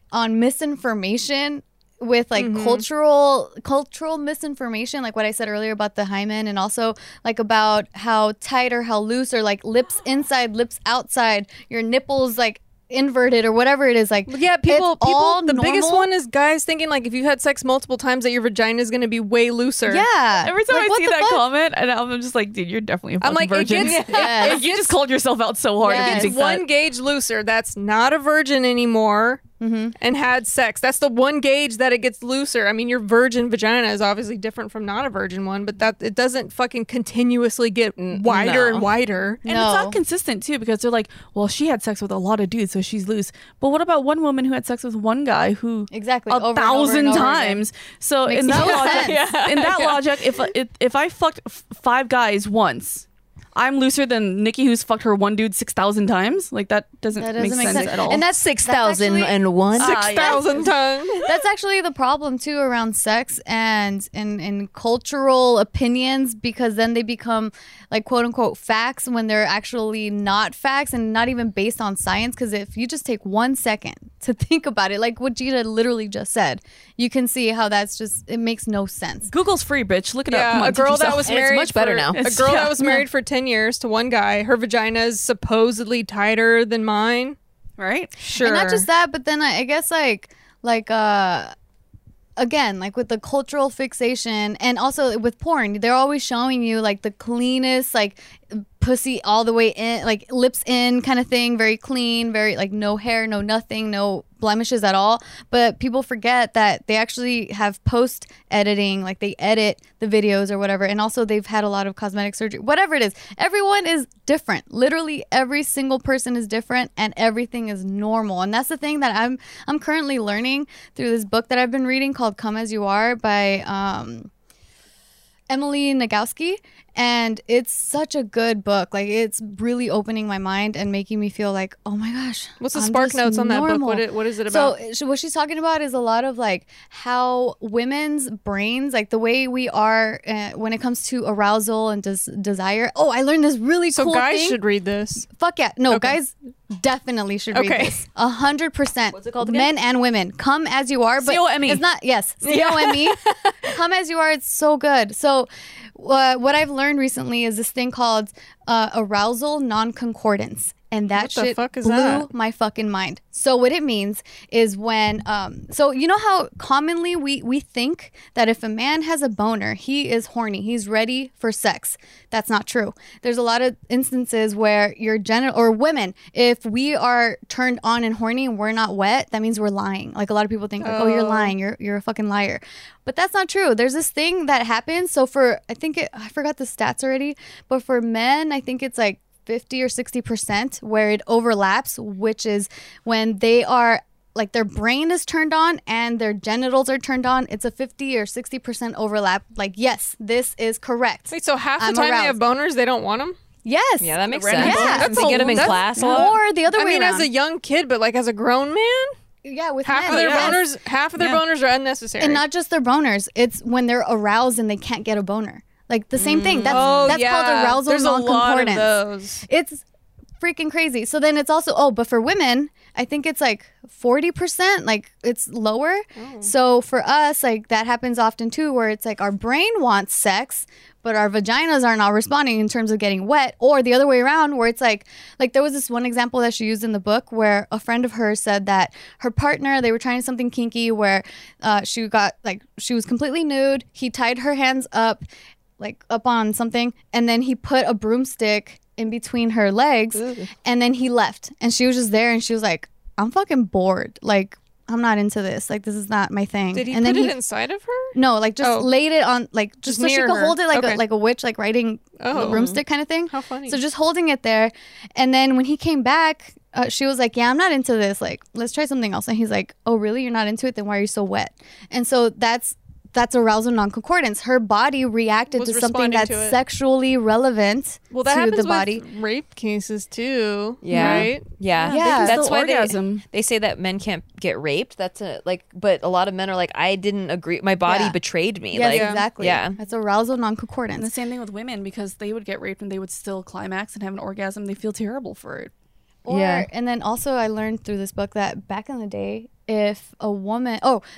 misinformation with like cultural misinformation, like what I said earlier about the hymen, and also like about how tight or how loose, or like lips inside, lips outside, your nipples like inverted or whatever it is. Like Yeah, people. it's all The biggest normal. one is guys thinking like if you've had sex multiple times that your vagina is going to be way looser. Yeah. Every time Like, I what see the that fuck? comment, and I'm just like, dude, you're definitely a fucking I'm like, it virgin. gets- Yes. You just called yourself out so hard. Yes. If you It's think that. one gauge looser. That's not a virgin anymore. And had sex. That's the one gauge that it gets looser. I mean, your virgin vagina is obviously different from not a virgin one, but that it doesn't fucking continuously get wider and wider. And No. it's not consistent too, because they're like, well, she had sex with a lot of dudes, so she's loose. But what about one woman who had sex with one guy who Exactly. a Over and over and 1,000 over again. times? So Makes in that no logic, sense. in that logic, if I fucked 5 guys once, I'm looser than Nikki, who's fucked her one dude 6,000 times. Like that doesn't, That doesn't make sense at all. And that's 6,001. 6,000 times. That's actually the problem too around sex and in cultural opinions, because then they become like quote unquote facts when they're actually not facts and not even based on science. Because if you just take 1 second to think about it, like what Gita literally just said, you can see how that's just, it makes no sense. Google's free, bitch. Look it up. Come Yeah, on, a girl teach that yourself. was And it's married much better for- now. A girl that was married for 10 years to one guy. Her vagina is supposedly tighter than mine. right. Sure. And not just that, but then I guess again, like with the cultural fixation and also with porn, they're always showing you like the cleanest, like pussy all the way in, like lips in kind of thing, very clean, very like no hair, no nothing, no blemishes at all. But people forget that they actually have post editing, like they edit the videos or whatever, and also they've had a lot of cosmetic surgery, whatever it is. Everyone is different. Literally every single person is different, and everything is normal. And that's the thing that I'm currently learning through this book that I've been reading called Come As You Are by Emily Nagoski. And it's such a good book. Like it's really opening my mind and making me feel like, oh my gosh, What's the I'm spark just notes on that book? normal. What is it about? So what she's talking about is a lot of like how women's brains, like the way we are when it comes to arousal and desire. Oh, I learned this really So cool guys thing. should read this. Fuck yeah. No, Okay. guys definitely should read Okay. this. 100%. What's it called again? Men and women. Come As You Are. But COME. it's not, yes. COME. Come As You Are. It's so good. So what I've learned recently is this thing called arousal non-concordance. And that What the shit fuck is blew that? my fucking mind. So what it means is when, so you know how commonly we think that if a man has a boner, he is horny, he's ready for sex. That's not true. There's a lot of instances where your genital, or women, if we are turned on and horny and we're not wet, that means we're lying. Like a lot of people think like, oh, you're lying, you're a fucking liar. But that's not true. There's this thing that happens. So for, I forgot the stats already, but for men, I think it's like 50 or 60% where it overlaps, which is when they are like their brain is turned on and their genitals are turned on. It's a 50 or 60% overlap. Like, yes, this is correct. Wait, so half the I'm time they aroused. have boners, they don't want them? Yes. Yeah, that makes Random sense. bonus? Since they get them in That's- class a lot. Or the other I way mean, around. as a young kid, but like as a grown man, yeah, with half men, of their yes. boners are unnecessary. And not just their boners. It's when they're aroused and they can't get a boner. Like the same thing. That's called arousal There's a lot of non-concordance. those. It's freaking crazy. So then it's also, but for women, I think it's like 40%, like it's lower. So for us, like that happens often too, where it's like our brain wants sex, but our vaginas are not responding in terms of getting wet, or the other way around, where it's like there was this one example that she used in the book where a friend of hers said that her partner, they were trying something kinky where she was completely nude. He tied her hands up, like up on something, and then he put a broomstick in between her legs, and then he left, and she was just there, and she was like, I'm fucking bored, like I'm not into this, like this is not my thing. Did he and put then it inside of her? no, like just laid it on, like just so she near could her. hold it like Okay. like a witch, like riding the Oh. broomstick kind of thing. How funny. So just holding it there, and then when he came back, she was like, yeah, I'm not into this, like let's try something else. And he's like, oh really, you're not into it? Then why are you so wet? And so that's arousal non-concordance. Her body reacted Was to something responding that's to it. sexually relevant Well, that to happens the body. with rape cases too. Yeah. Right? Yeah, Yeah. that's Still why orgasm. they say that men can't get raped. That's but a lot of men are like, I didn't agree. My body Yeah. betrayed me. Yes, like, exactly. yeah. That's arousal And the non-concordance. same thing with women, because they would get raped and they would still climax and have an orgasm. They feel terrible for it. Yeah. And then also I learned through this book that back in the day, if a woman,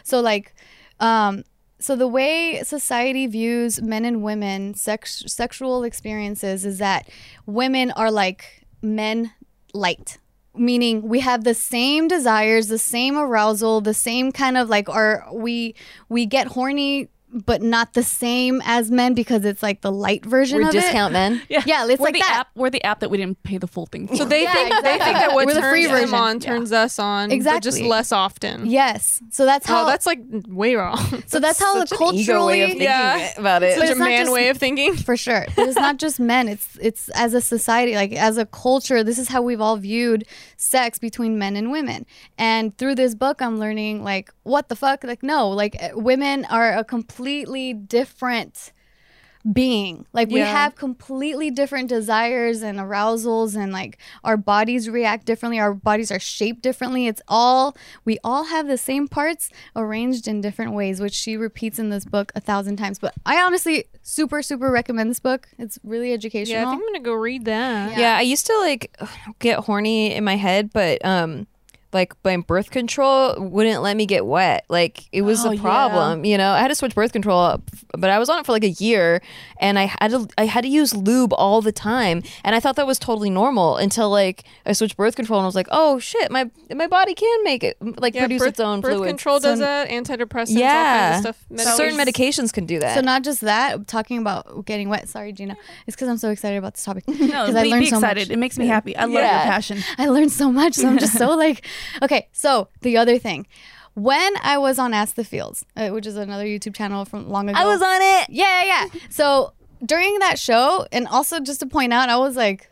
so the way society views men and women sexual experiences is that women are like men light, meaning we have the same desires, the same arousal, the same kind of like we get horny but not the same as men because it's like the light version We of discount men. it. Yeah, it's we're like the that. app. We're the app that we didn't pay the full thing for. So they Yeah, think exactly. that what We're the free turns them version. on turns us on, but Exactly. just less often. Yes. So that's how Oh, that's like way wrong. so that's how the Such an ego way of culturally thinking Yeah. about it. But Such a it's not man just- way of thinking. for sure. But it's not just men. It's as a society, like as a culture, this is how we've all viewed sex between men and women. And through this book, I'm learning like what the fuck? Like no, like women are a completely different being. Like we Yeah. have completely different desires and arousals, and like our bodies react differently. Our bodies are shaped differently. We all have the same parts arranged in different ways, which she repeats in this book 1,000 times. But I honestly super, super recommend this book. It's really educational. Yeah, I think I'm gonna go read that. Yeah, I used to like get horny in my head, but like my birth control wouldn't let me get wet. Like it was a problem, you know. I had to switch birth control up, but I was on it for like a year, and I had to use lube all the time, and I thought that was totally normal until like I switched birth control, and I was like, oh shit, my body can make it like produce its own birth fluid. control does that. Antidepressants, Yeah, all kinds of stuff. certain medications can do that. So not just that, talking about getting wet. Sorry, Gina. It's because I'm so excited about this topic. No, Because I be learned so excited. much. It makes me happy. I love your Yeah. passion. I learned so much. So I'm just so like, okay. So the other thing, when I was on Ask the Fields, which is another YouTube channel from long ago. I was on it. Yeah. So during that show, and also just to point out, I was like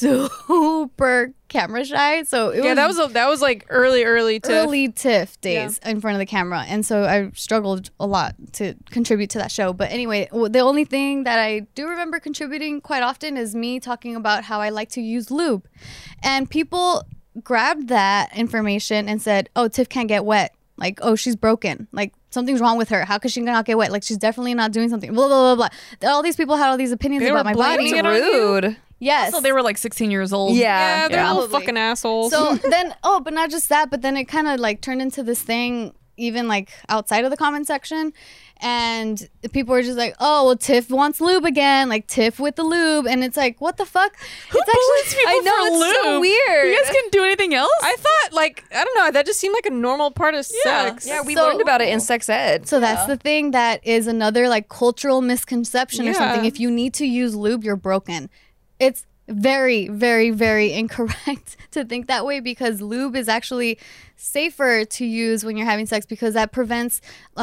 super camera shy. So it that was like early to early TIFF days in front of the camera, and so I struggled a lot to contribute to that show. But anyway, the only thing that I do remember contributing quite often is me talking about how I like to use lube, and people grabbed that information and said, oh, Tiff can't get wet, like, oh, she's broken, like something's wrong with her, how could she not get wet, like she's definitely not doing something, blah blah blah blah. All these people had all these opinions They about were my body. blaming it on you? Rude. Yes. So they were like 16 years old. Yeah, they're all Probably. fucking assholes. So then, but not just that, but then it kind of like turned into this thing, even like outside of the comment section. And people were just like, oh, well, Tiff wants lube again, like Tiff with the lube. And it's like, what the fuck? It's I know, it's so weird. You guys can do anything else? I thought, like, I don't know, that just seemed like a normal part of sex. Yeah, we So- learned about it in sex ed. So that's the thing that is another like cultural misconception or Yeah. something. If you need to use lube, you're broken. It's very, very, very incorrect to think that way, because lube is actually safer to use when you're having sex, because that prevents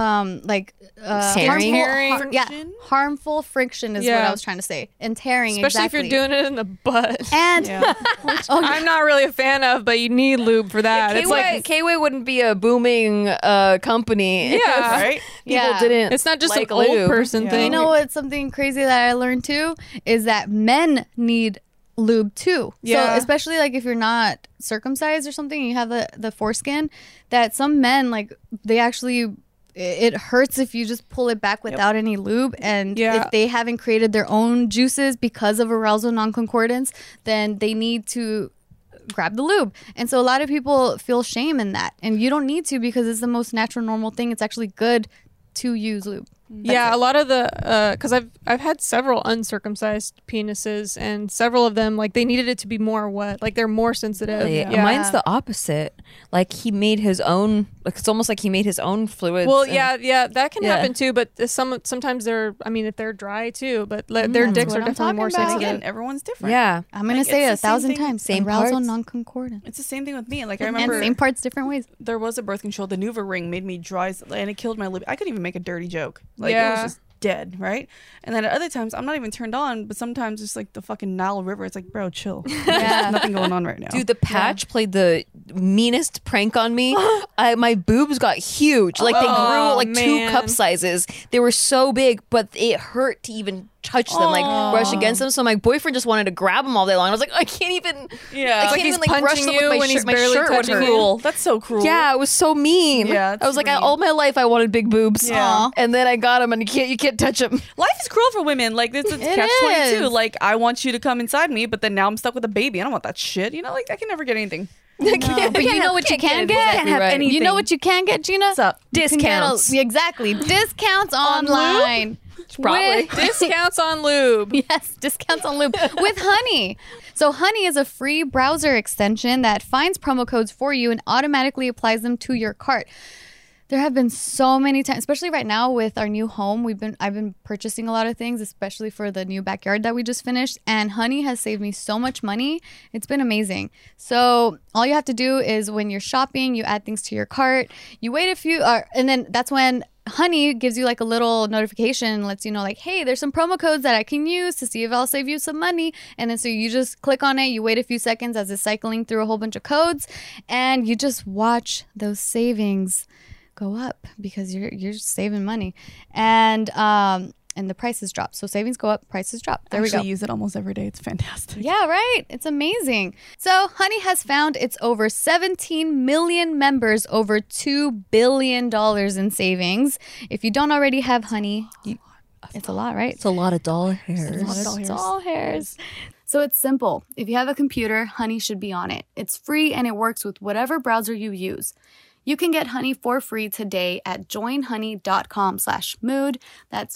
Tearing? harmful friction is what Yeah. I was trying to say, and tearing, Especially exactly. if you're doing it in the butt. And I'm not really a fan of, but you need lube for that. It's like K-Way wouldn't be a booming company. if Yeah. right? People Yeah. didn't. it's not just like an old lube. person Yeah. thing. you know what's something crazy that I learned too is that men need lube too. Yeah. So especially like if you're not circumcised or something, you have the foreskin, that some men like they actually it hurts if you just pull it back without any lube, and Yeah. if they haven't created their own juices because of arousal non-concordance, then they need to grab the lube. And so a lot of people feel shame in that, and you don't need to, because it's the most natural normal thing. It's actually good to use lube. Yeah, a lot of the because I've had several uncircumcised penises, and several of them like they needed it to be more wet, like they're more sensitive. Yeah. Mine's the opposite. Like he made his own. Like it's almost like he made his own fluids. Well, and- yeah, that can Yeah. happen too. But sometimes they're, I mean, if they're dry too, but their that's dicks what are I'm definitely more talking about. sensitive. Again, everyone's different. Yeah. I'm gonna Like, say it it's the same 1,000 thing- times. same Arousal parts. non-concordant. It's the same thing with me. Like I And remember same parts, different ways. there was a birth control. The Nuva ring made me dry, and it killed my lip. I couldn't even make a dirty joke. Like it Yeah. was just dead, right? And then at other times, I'm not even turned on, but sometimes it's like the fucking Nile River. It's like, bro, chill. There's nothing going on right now. Dude, the patch played the meanest prank on me. My boobs got huge. Like they grew like man. 2 cup sizes. They were so big, but it hurt to even touch them, like brush against them. So my boyfriend just wanted to grab them all day long. I was like, I can't even. Yeah. I It's can't like even he's like brush punching them you with my when he's shirt. My barely shirt would touching hurt. you. cruel. That's so cruel. Yeah, it was so mean. Yeah, it's I was like, mean. all my life I wanted big boobs. Yeah. And then I got them, and you can't touch them. Life is cruel for women. Like this is It catch-22. is. Like I want you to come inside me, but then now I'm stuck with a baby. I don't want that shit. You know, like I can never get anything. But you know what you can get? Exactly right. You know what you can get, Gina? What's up? You can get Discounts. exactly. Discounts online. Probably. With- Discounts on lube. Yes, discounts on lube with Honey. So Honey is a free browser extension that finds promo codes for you and automatically applies them to your cart. There have been so many times, especially right now with our new home, I've been purchasing a lot of things, especially for the new backyard that we just finished, and Honey has saved me so much money. It's been amazing. So all you have to do is when you're shopping, you add things to your cart, you wait a few, and then that's when Honey gives you like a little notification, lets you know like, hey, there's some promo codes that I can use to see if I'll save you some money. And then so you just click on it, you wait a few seconds as it's cycling through a whole bunch of codes, and you just watch those savings go up because you're saving money. And and the prices drop. So savings go up, prices drop. There we Actually go. use it almost every day. It's fantastic. Yeah, right. It's amazing. So Honey has found its over 17 million members, over $2 billion in savings. If you don't already have Honey, it's a lot, right? It's a lot of doll hairs. Doll hairs. So it's simple. If you have a computer, Honey should be on it. It's free and it works with whatever browser you use. You can get Honey for free today at joinhoney.com/mood. That's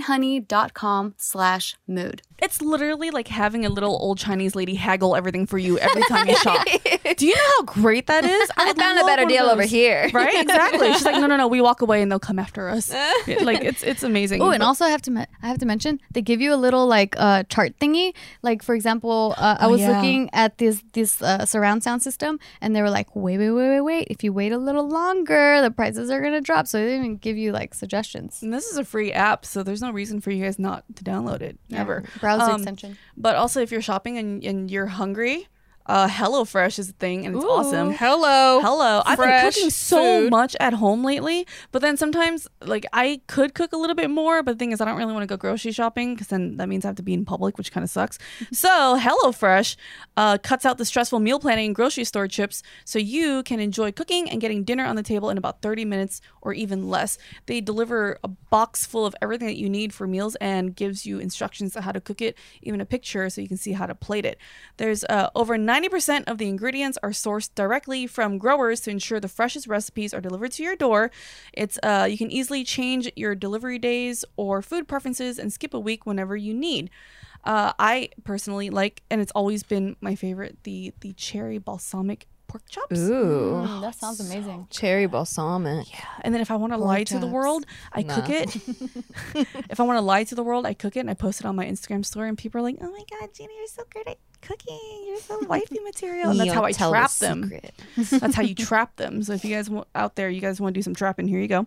joinhoney.com/mood. It's literally like having a little old Chinese lady haggle everything for you every time you shop. Do you know how great that is? I found a better deal over here. Right? Exactly. She's like, no. We walk away and they'll come after us. Like it's amazing. Oh, and also I have to mention they give you a little like chart thingy. Like for example, I was looking at this surround sound system, and they were like, wait. If you wait a little longer, the prices are gonna drop. So they even give you like suggestions. And this is a free app, so there's no reason for you guys not to download it ever. Browser extension. But also, if you're shopping and you're hungry, HelloFresh is a thing, and it's awesome. Hello. I've been Fresh cooking so food. much at home lately, but then sometimes like I could cook a little bit more, but the thing is I don't really want to go grocery shopping because then that means I have to be in public, which kind of sucks. So HelloFresh cuts out the stressful meal planning and grocery store trips so you can enjoy cooking and getting dinner on the table in about 30 minutes or even less. They deliver a box full of everything that you need for meals and gives you instructions on how to cook it, even a picture so you can see how to plate it. There's over 90% of the ingredients are sourced directly from growers to ensure the freshest recipes are delivered to your door. It's you can easily change your delivery days or food preferences and skip a week whenever you need. I personally like, and it's always been my favorite, the cherry balsamic pork chops. Ooh. That sounds amazing. Cherry balsamic. And then if I want to lie to the world, I cook it. If I want to lie to the world, I cook it and I post it on my Instagram story, and people are like, "Oh my God, Gina, you're so great at cooking. You're so wifey material." And that's how I trap them. That's how you trap them. So if you guys out there, you guys want to do some trapping, here you go.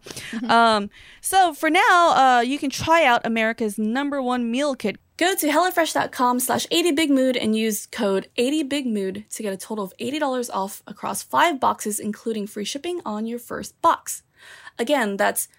So for now, you can try out America's #1 meal kit. Go to HelloFresh.com/80BigMood and use code 80BigMood to get a total of $80 off across 5 boxes, including free shipping on your first box. Again, that's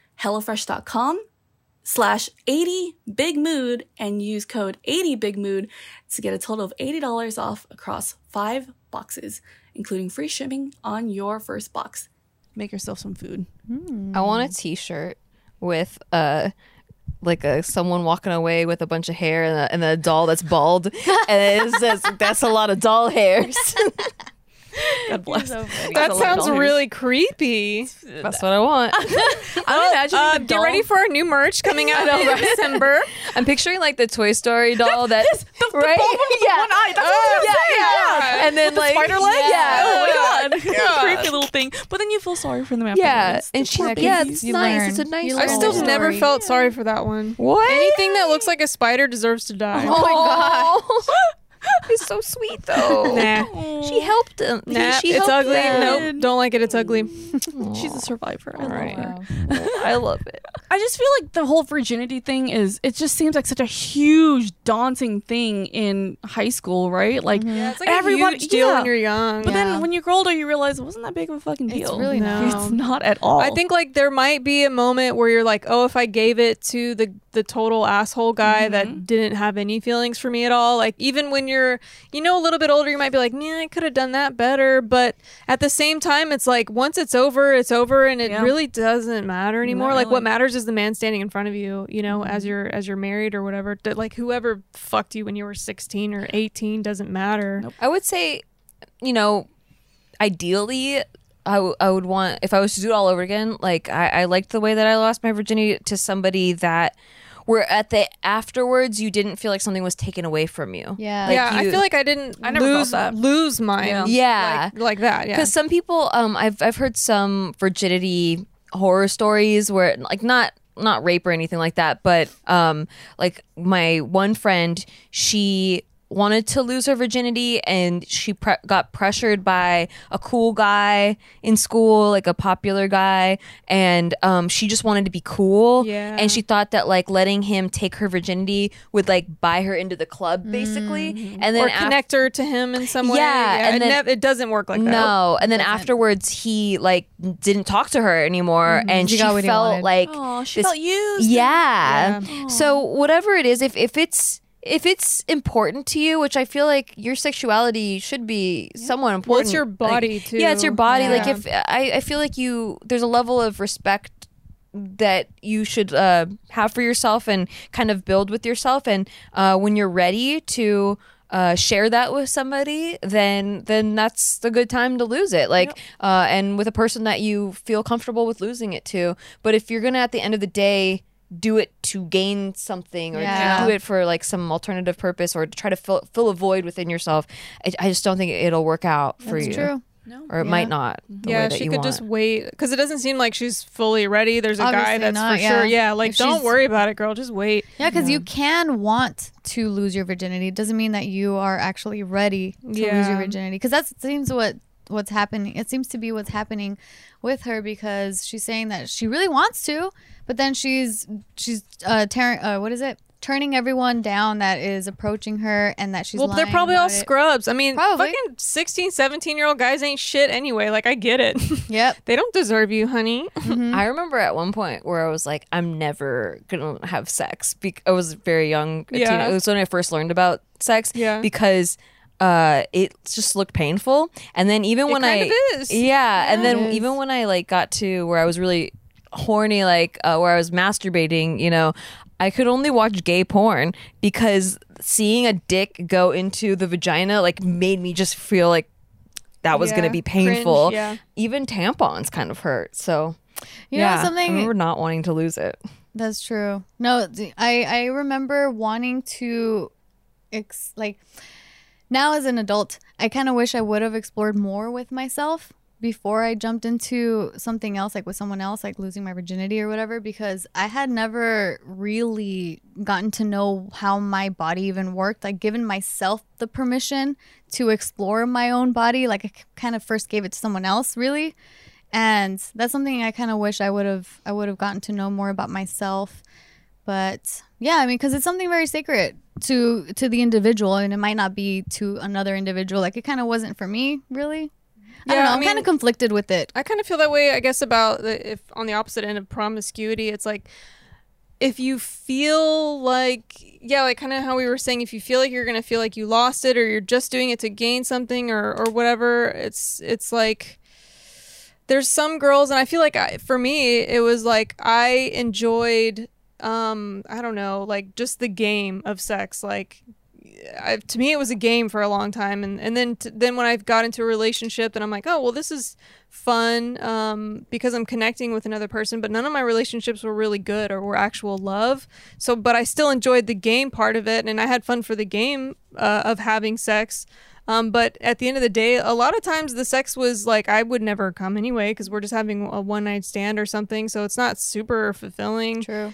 HelloFresh.com/80BigMood and use code 80BigMood to get a total of $80 off across 5 boxes, including free shipping on your first box. Make yourself some food. I want a t-shirt with someone walking away with a bunch of hair and a doll that's bald, and it says, "That's a lot of doll hairs." God bless. That sounds really creepy. That's what I want. I'm imagining the Get doll. ready for our new merch coming out in December. I'm picturing like the Toy Story doll that the bald one with one eye. That's what I was saying. yeah. And then like Spider leg? Yeah. Oh my God. Creepy little thing. But then you feel sorry for them afterwards. Yeah, and she, poor yeah, babies. it's You nice. learn. It's a nice. You I learn. still Story. never felt sorry for that one. What? Anything that looks like a spider deserves to die. Oh my God. He's so sweet though. Nah. She helped him. Nah, she it's helped ugly. him. Nope, don't like it. It's ugly. She's a survivor. I love her. I love it. I just feel like the whole virginity thing it just seems like such a huge, daunting thing in high school, right? Like, Yeah, it's like everybody, a huge deal when you're young. But then when you grow older, you realize it wasn't that big of a fucking deal. really not. It's not at all. I think like there might be a moment where you're like, oh, if I gave it to the total asshole guy that didn't have any feelings for me at all, like even when you're, a little bit older, you might be like, man, I could have done that better. But at the same time, it's like once it's over, and it really doesn't matter anymore. Not Like really. what matters is the man standing in front of you, as you're married or whatever. Like whoever fucked you when you were 16 or 18 doesn't matter. Nope. I would say, ideally, I would want, if I was to do it all over again, like I liked the way that I lost my virginity to somebody that where at the afterwards you didn't feel like something was taken away from you. Yeah. Like Yeah, I you- feel like I never felt that. lose mine. Yeah. Like that. Yeah. Because some people, I've heard some virginity horror stories where like not rape or anything like that, but like my one friend, she wanted to lose her virginity, and she got pressured by a cool guy in school, like a popular guy, and she just wanted to be cool. Yeah. And she thought that like letting him take her virginity would like buy her into the club, basically. And then or connect her to him in some way. Yeah, and then- it doesn't work like that. no, and then afterwards he like didn't talk to her anymore, and He she got what he felt wanted. like Oh, she this- felt used. yeah. So whatever it is, if it's important to you, which I feel like your sexuality should be somewhat important. Well, it's your like- body, too. Yeah, it's your body. Yeah. Like if I feel like there's a level of respect that you should have for yourself and kind of build with yourself. And when you're ready to share that with somebody, then that's the good time to lose it. Like, and with a person that you feel comfortable with losing it to. But if you're gonna at the end of the day do it to gain something or Yeah. do it for like some alternative purpose or to try to fill a void within yourself, I just don't think it'll work out for you. That's true. Or it might not. The way Yeah, that she you could want. just wait because it doesn't seem like she's fully ready. There's a guy Obviously that's not, for yeah. sure. Yeah, like If don't she's- worry about it, girl. Just wait. Yeah, because you can want to lose your virginity. It doesn't mean that you are actually ready to lose Yeah. your virginity. Because that seems what's happening. It seems to be what's happening with her because she's saying that she really wants to, but then she's turning everyone down that is approaching her and that she's Well, they're lying probably all about it. scrubs. I mean, Probably. fucking 16, 17-year-old guys ain't shit anyway. Like, I get it. Yep. They don't deserve you, honey. I remember at one point where I was like, I'm never gonna have sex. I was very young. Yeah. It was when I first learned about sex. Yeah. Because it just looked painful. And then even when kind I of is. yeah, and it then is. even when I like got to where I was really horny, like where I was masturbating, you know, I could only watch gay porn because seeing a dick go into the vagina like made me just feel like that was Yeah. gonna be painful. Cringe, yeah. Even tampons kind of hurt. So You know I something? remember not wanting to lose it. That's true. No, I remember wanting to, like, now as an adult, I kind of wish I would have explored more with myself before I jumped into something else, like with someone else, like losing my virginity or whatever, because I had never really gotten to know how my body even worked, like given myself the permission to explore my own body. Like I kind of first gave it to someone else, really. And that's something I kind of wish I would have gotten to know more about myself. But yeah, I mean, because it's something very sacred to the individual, and it might not be to another individual. Like it kind of wasn't for me, really. I don't Yeah, know. I I'm kind mean- of conflicted with it. I kind of feel that way, I guess, about if on the opposite end of promiscuity, it's like if you feel like, yeah, like kind of how we were saying, if you feel like you're going to feel like you lost it or you're just doing it to gain something or whatever, it's like there's some girls, and I feel like for me, it was like I enjoyed, I don't know, like just the game of sex. Like to me, it was a game for a long time, and then when I got into a relationship, then I'm like, oh well, this is fun because I'm connecting with another person. But none of my relationships were really good or were actual love. So, but I still enjoyed the game part of it, and I had fun for the game of having sex. But at the end of the day, a lot of times the sex was like I would never come anyway because we're just having a one night stand or something. So it's not super fulfilling. True.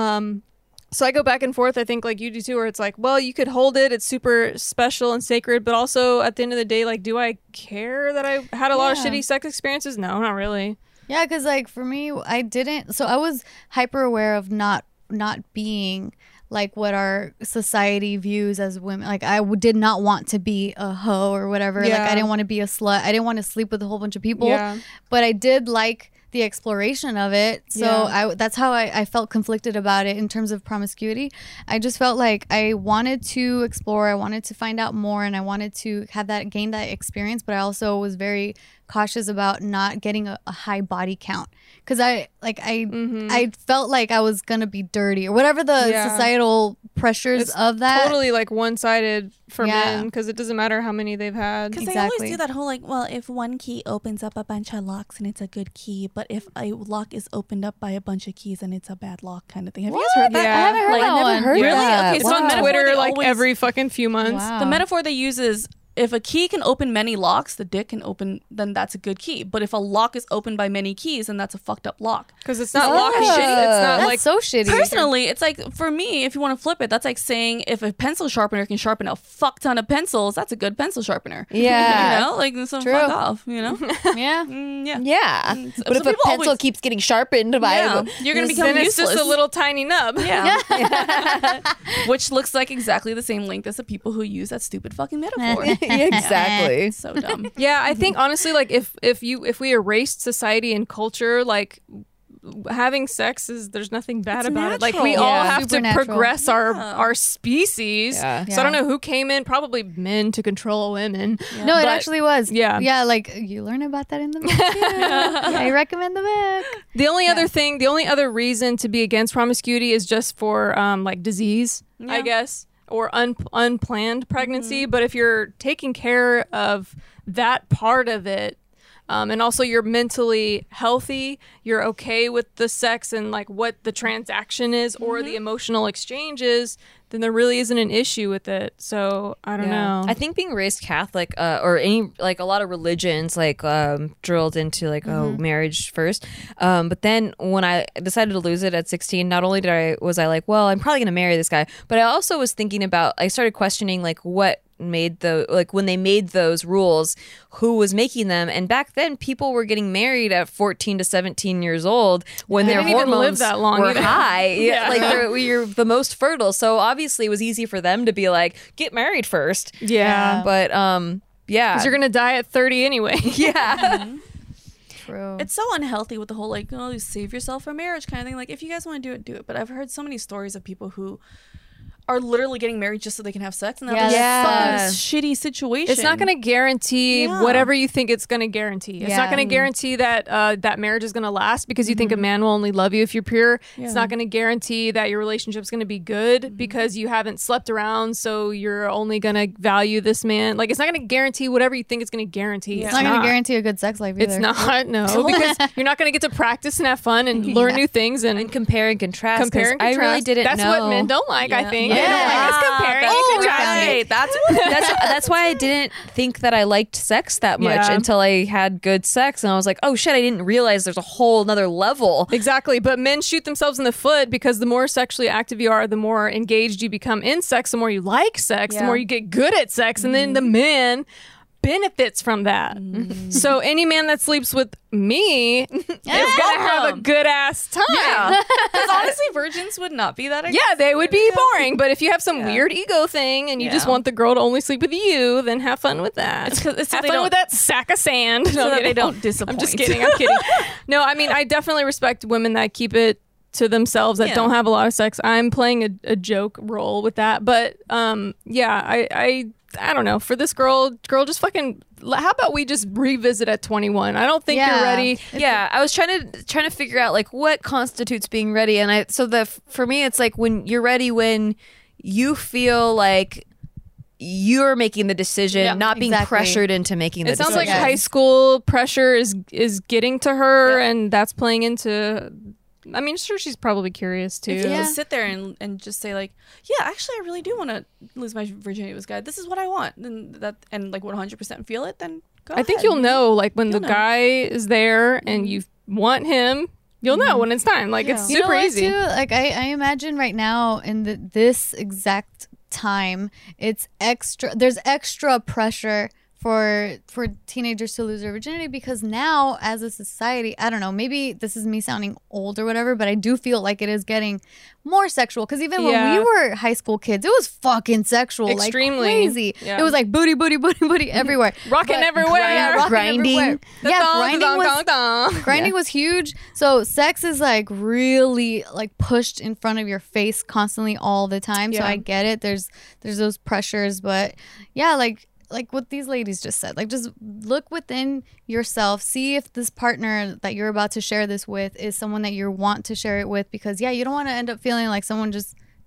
So I go back and forth, I think, like you do too, where it's like, well, you could hold it. It's super special and sacred. But also at the end of the day, like, do I care that I had a lot of Yeah. shitty sex experiences? No, not really. Yeah, because like for me, I didn't. So I was hyper aware of not being like what our society views as women. Like I did not want to be a hoe or whatever. Like Yeah. I didn't want to be a slut. I didn't want to sleep with a whole bunch of people. Yeah. But I did like the exploration of it. So Yeah. that's how I felt conflicted about it in terms of promiscuity. I just felt like I wanted to explore. I wanted to find out more, and I wanted to gain that experience. But I also was very cautious about not getting a high body count because I felt like I was gonna be dirty or whatever the Yeah. societal pressures It's of that. Totally like one sided for Yeah. men because it doesn't matter how many they've had. Because they always Exactly. do that whole like, well, if one key opens up a bunch of locks and it's a good key, but if a lock is opened up by a bunch of keys and it's a bad lock kind of thing. Have you guys heard that? Yeah. I haven't heard Like, that I never one. heard Really? that. Okay, so It's on Wow. Twitter They like always- every fucking few months. Wow. The metaphor they use is if a key can open many locks, the dick can open, then that's a good key. But if a lock is opened by many keys, then that's a fucked up lock. Because it's not locking shitty. It's not That's like so shitty. Personally, it's like, for me, if you want to flip it, that's like saying if a pencil sharpener can sharpen a fuck ton of pencils, that's a good pencil sharpener. Yeah. You know, like, so True. fuck off, you know? Yeah. Yeah. Yeah. But so if a people pencil always- keeps getting sharpened by Yeah, you're going to become then it's useless. just a little tiny nub. Yeah. Which looks like exactly the same length as the people who use that stupid fucking metaphor. exactly. So dumb. Yeah, I think honestly, like if we erased society and culture, like having sex is there's nothing bad It's about it. Like we natural. all Yeah. have to Supernatural. progress our species. Yeah. So I don't know who came in. Probably men to control women. No, it But- actually was. Yeah. Yeah, like you learn about that in the book. Yeah. I recommend the book. The only other reason to be against promiscuity is just for like disease, I Yeah. guess, or unplanned pregnancy. But if you're taking care of that part of it, and also you're mentally healthy, you're okay with the sex and like what the transaction is or the emotional exchange is, then there really isn't an issue with it. So I don't know. I think being raised Catholic, or any like a lot of religions, like drilled into like marriage first. But then when I decided to lose it at 16, not only was I like, well, I'm probably gonna marry this guy, but I also was thinking about. I started questioning like what made when they made those rules, who was making them. And back then people were getting married at 14 to 17 years old when They their didn't even live hormones that long were either. high. Yeah. Like you're the most fertile, so obviously it was easy for them to be like, get married first. Yeah. But yeah, Because you're gonna die at 30 anyway. yeah. True. It's so unhealthy with the whole like, oh, save yourself for marriage kind of thing. Like, if you guys want to do it, do it. But I've heard so many stories of people who are literally getting married just so they can have sex, and now Yes. they're Yes. stuck in this shitty situation. It's not going to guarantee Yeah. whatever you think it's going to guarantee. It's not Yeah. going to guarantee that that marriage is going to last because you think a man will only love you if you're pure. It's not going to guarantee that your relationship is going to be good because you haven't slept around, so you're only going to value this man. Like, it's not going to guarantee whatever you think it's going to guarantee. It's not going to guarantee a good sex life either. It's not, no, because you're not going to get to practice and have fun and learn new things and compare and contrast. compare and 'cause contrast. I really didn't That's know. what men don't like, I think. They don't like us comparing and contrasting. That's why I didn't think that I liked sex that much Yeah. until I had good sex, and I was like, oh shit, I didn't realize there's a whole another level. Exactly, but men shoot themselves in the foot because the more sexually active you are, the more engaged you become in sex, the more you like sex, the Yeah. more you get good at sex, and then the man benefits from that. So any man that sleeps with me is gonna have a good ass time. Because honestly, virgins would not be that. Yeah, they would be boring, but if you have some weird ego thing and you just Yeah. want the girl to only sleep with you, then have fun with that. It's 'cause- it's so have they fun don't- with that sack of sand. No, so I'm that they kidding. don't disappoint. I'm just kidding. I'm kidding. No, I mean, I definitely respect women that keep it to themselves, that Yeah. don't have a lot of sex. I'm playing a joke role with that, but yeah, I don't know. For this girl, just fucking. How about we just revisit at 21? I don't think you're Yeah. ready. Yeah, I was trying to figure out like what constitutes being ready, and for me it's like when you're ready when you feel like you're making the decision, Yeah, not being exactly. pressured into making the It sounds decision. like high school pressure is getting to her, and that's playing into. I mean, sure, she's probably curious too. If you Yeah. just sit there and just say like, yeah, actually, I really do want to lose my virginity to this guy. This is what I want, and like 100% feel it. Then go I think ahead. you'll know, like when You'll the know. guy is there and you want him, you'll know when it's time. Like it's Yeah. You know super what, easy. too? Like I imagine right now in this exact time, it's extra. There's extra pressure for teenagers to lose their virginity because now, as a society, I don't know. Maybe this is me sounding old or whatever, but I do feel like it is getting more sexual. Because even when Yeah. we were high school kids, it was fucking sexual, Extremely. like crazy. Yeah. It was like booty, booty, booty, booty everywhere, Rocking But everywhere. yeah, rocking Grinding. everywhere. The Yeah, thong, grinding thong, was thong, thong. grinding was huge. So sex is like really like pushed in front of your face constantly all the time. So Yeah. I get it. There's those pressures, but yeah, like what these ladies just said, like just look within yourself, see if this partner that you're about to share this with is someone that you want to share it with, because yeah, you don't want to end up feeling like someone just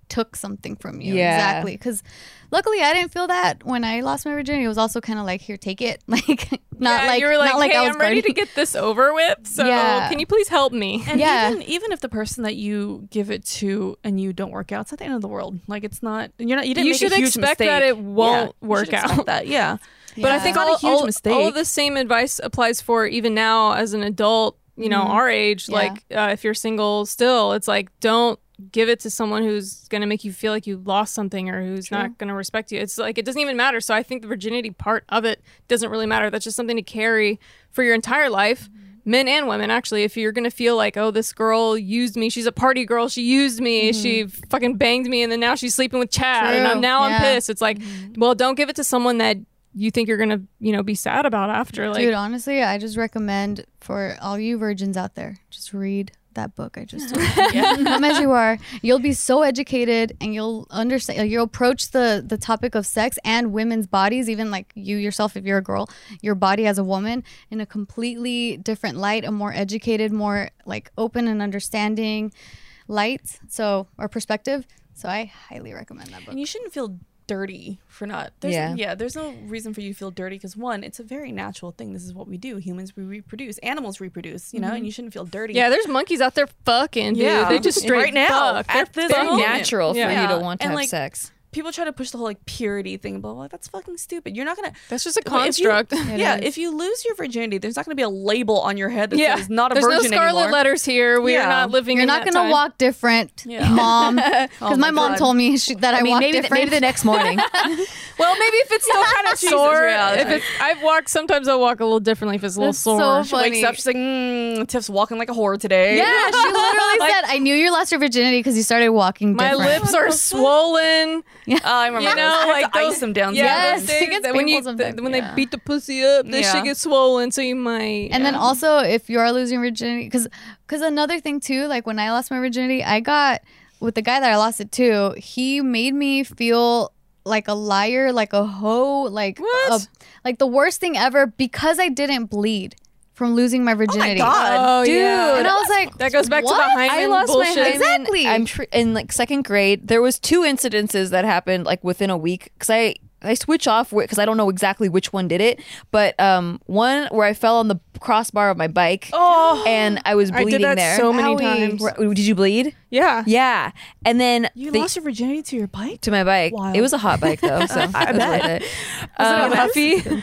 took something from you. Yeah. Exactly. Because luckily I didn't feel that when I lost my virginity. It was also kind of like, here, take it. Like, not Yeah, like, you were like, not like hey, I was I'm ready to guarding- get this over with. So Yeah. can you please help me? And Yeah. even if the person that you give it to and you don't work out, it's not the end of the world. Like it's not. You didn't. You make should a huge expect mistake. that it won't You work should expect out. That yeah. But I Yeah. think It's not a all, huge all mistake. of the same advice applies for even now as an adult, you know, our age. Yeah. Like if you're single still, it's like don't give it to someone who's going to make you feel like you lost something or who's not going to respect you. It's like it doesn't even matter. So I think the virginity part of it doesn't really matter. That's just something to carry for your entire life. Men and women, actually, if you're going to feel like, oh, this girl used me. She's a party girl. She used me. She fucking banged me. And then now she's sleeping with Chad. And True. I'm Yeah. pissed. It's like, well, don't give it to someone that you think you're going to, you know, be sad about after. Like, Dude, honestly, I just recommend for all you virgins out there, just read that book I just told you. Come as you are. You'll be so educated and you'll understand. You'll approach the topic of sex and women's bodies, even like you yourself, if you're a girl, your body as a woman, in a completely different light, a more educated, more like open and understanding light. So, or perspective. So I highly recommend that book. And you shouldn't feel dirty for not. There's no reason for you to feel dirty because one, it's a very natural thing. This is what we do. Humans, we reproduce. Animals reproduce. You know, and you shouldn't feel dirty. yeah, there's monkeys out there fucking, dude. Yeah. They just straight Right now, fuck. at They're this Very moment. natural for Yeah. you to want to And, have like, sex. People try to push the whole like purity thing, blah blah. That's fucking stupid. You're not gonna. That's just a If you- construct. yeah, if you lose your virginity, there's not gonna be a label on your head that Yeah, says not a there's virgin no scarlet anymore. letters here. We're Yeah. not living. You're in not that gonna time. walk different, Yeah. mom. Because Oh my my mom God. told me that I, walk different. maybe the next morning. Well, maybe if it's still kind of Jesus, sore. reality. If it's, I've walked. Sometimes I'll walk a little differently if it's a little That's sore. so She wakes funny. up, she's like, Tiff's walking like a whore today. Yeah, she literally said, "I knew you lost your virginity because you started walking My different." lips are swollen. Oh, I remember. You know, those. I had like to ice those- them down. Yes. those days It gets that when you painful sometimes. when Yeah. they beat the pussy up, this Yeah. shit gets swollen. So you might. And then also, if you are losing virginity, because another thing too, like when I lost my virginity, I got with the guy that I lost it to. He made me feel like a liar, like a hoe, like What? like the worst thing ever because I didn't bleed from losing my virginity. God. oh Dude. yeah, And I was like, that goes back what? to the hymen I lost bullshit. my hymen. Exactly. I'm in like second grade. There was 2 incidences that happened like within a week because I switch off because I don't know exactly which one did it. But one where I fell on the crossbar of my bike and I was I bleeding did that there. so many Owie. times. Did you bleed? Yeah. Yeah. And then You the- lost your virginity to your bike? to my bike. Wild. It was a hot bike though, so I it was bet. worth it. Was it huffy?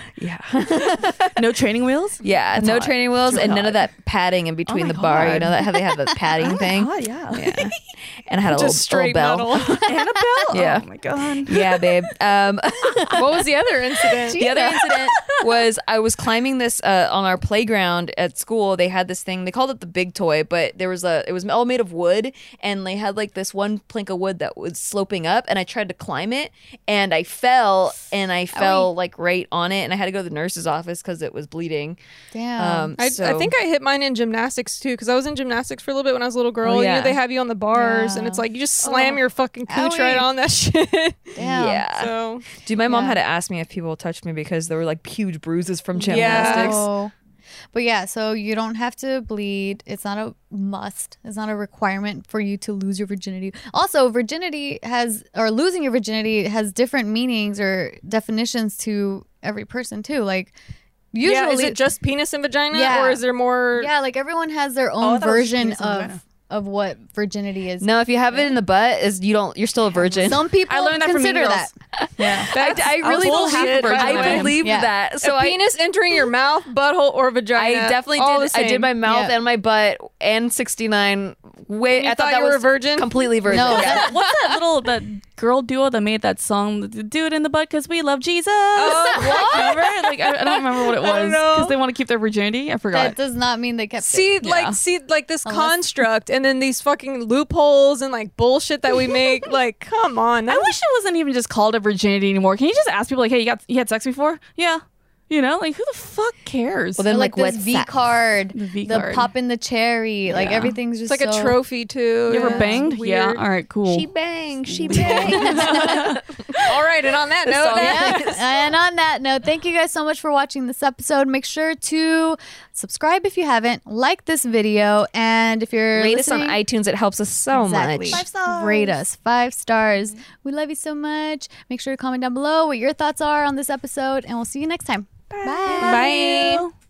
Yeah. No training wheels? Yeah. No hot. training wheels That's and really none of hot. that padding in between my the bar. You God. know that how they have the padding thing. Oh, yeah. Yeah. And I had a Just little straight bell. metal. Annabelle? Yeah. Oh my god. Yeah, babe. What was the other incident? The other incident was I was climbing this on our playground at school. They had this thing. They called it the big toy, but it was all made of wood, and they had like this one plank of wood that was sloping up, and I tried to climb it, and I fell, like right on it, and I had to go to the nurse's office because it was bleeding. damn. I So- think I hit mine in gymnastics too, because I was in gymnastics for a little bit when I was a little girl. Oh, You yeah. know, they have you on the bars, and Yeah. it's like you just slam your fucking cooch Owie. right on that shit. Damn. Yeah. So Dude, my mom Yeah. had to ask me if people touched me because there were like huge bruises from Yeah. gymnastics. Oh. But yeah, so you don't have to bleed. It's not a must. It's not a requirement for you to lose your virginity. Also, losing your virginity has different meanings or definitions to every person too. Like usually, yeah, is it just penis and vagina, Yeah. or is there more? yeah, like everyone has their I own thought it was version penis and vagina. of what virginity is. No, if you have it in the butt, you're still a virgin. Some people I learned that from Mean consider Girls. that. Yeah. I really bullshit, believe by the way. I believe Yeah. that. So a penis entering your mouth, butthole, or vagina. I definitely all did. the I did same. my mouth Yeah. and my butt and 69. Wait, You I thought thought that you were was a virgin? completely virgin. No, Yeah. What's that girl duo that made that song? Do it in the butt because we love Jesus. what? Remember? Like I don't remember what it I don't was know. because they want to keep their virginity. I forgot. That does not mean they kept it. See, like this construct, and then these fucking loopholes and like bullshit that we make. Like, come on. I wish it wasn't even just called a virginity anymore. Can you just ask people like, "Hey, you had sex before?" Yeah. You know, like who the fuck cares? Well, then Or like this what V card, The V the card. popping the cherry, like Yeah. everything's just It's like a so- trophy too. you ever Yeah. banged? It's Yeah. weird. All right. Cool. She bangs. She bangs. All right, and on that note, Yeah. And on that note, thank you guys so much for watching this episode. Make sure to subscribe if you haven't, like this video, and if you're Rate us on listening, iTunes. It helps us so Exactly. much. 5 stars. Rate us 5 stars. We love you so much. Make sure to comment down below what your thoughts are on this episode, and we'll see you next time. Bye. bye.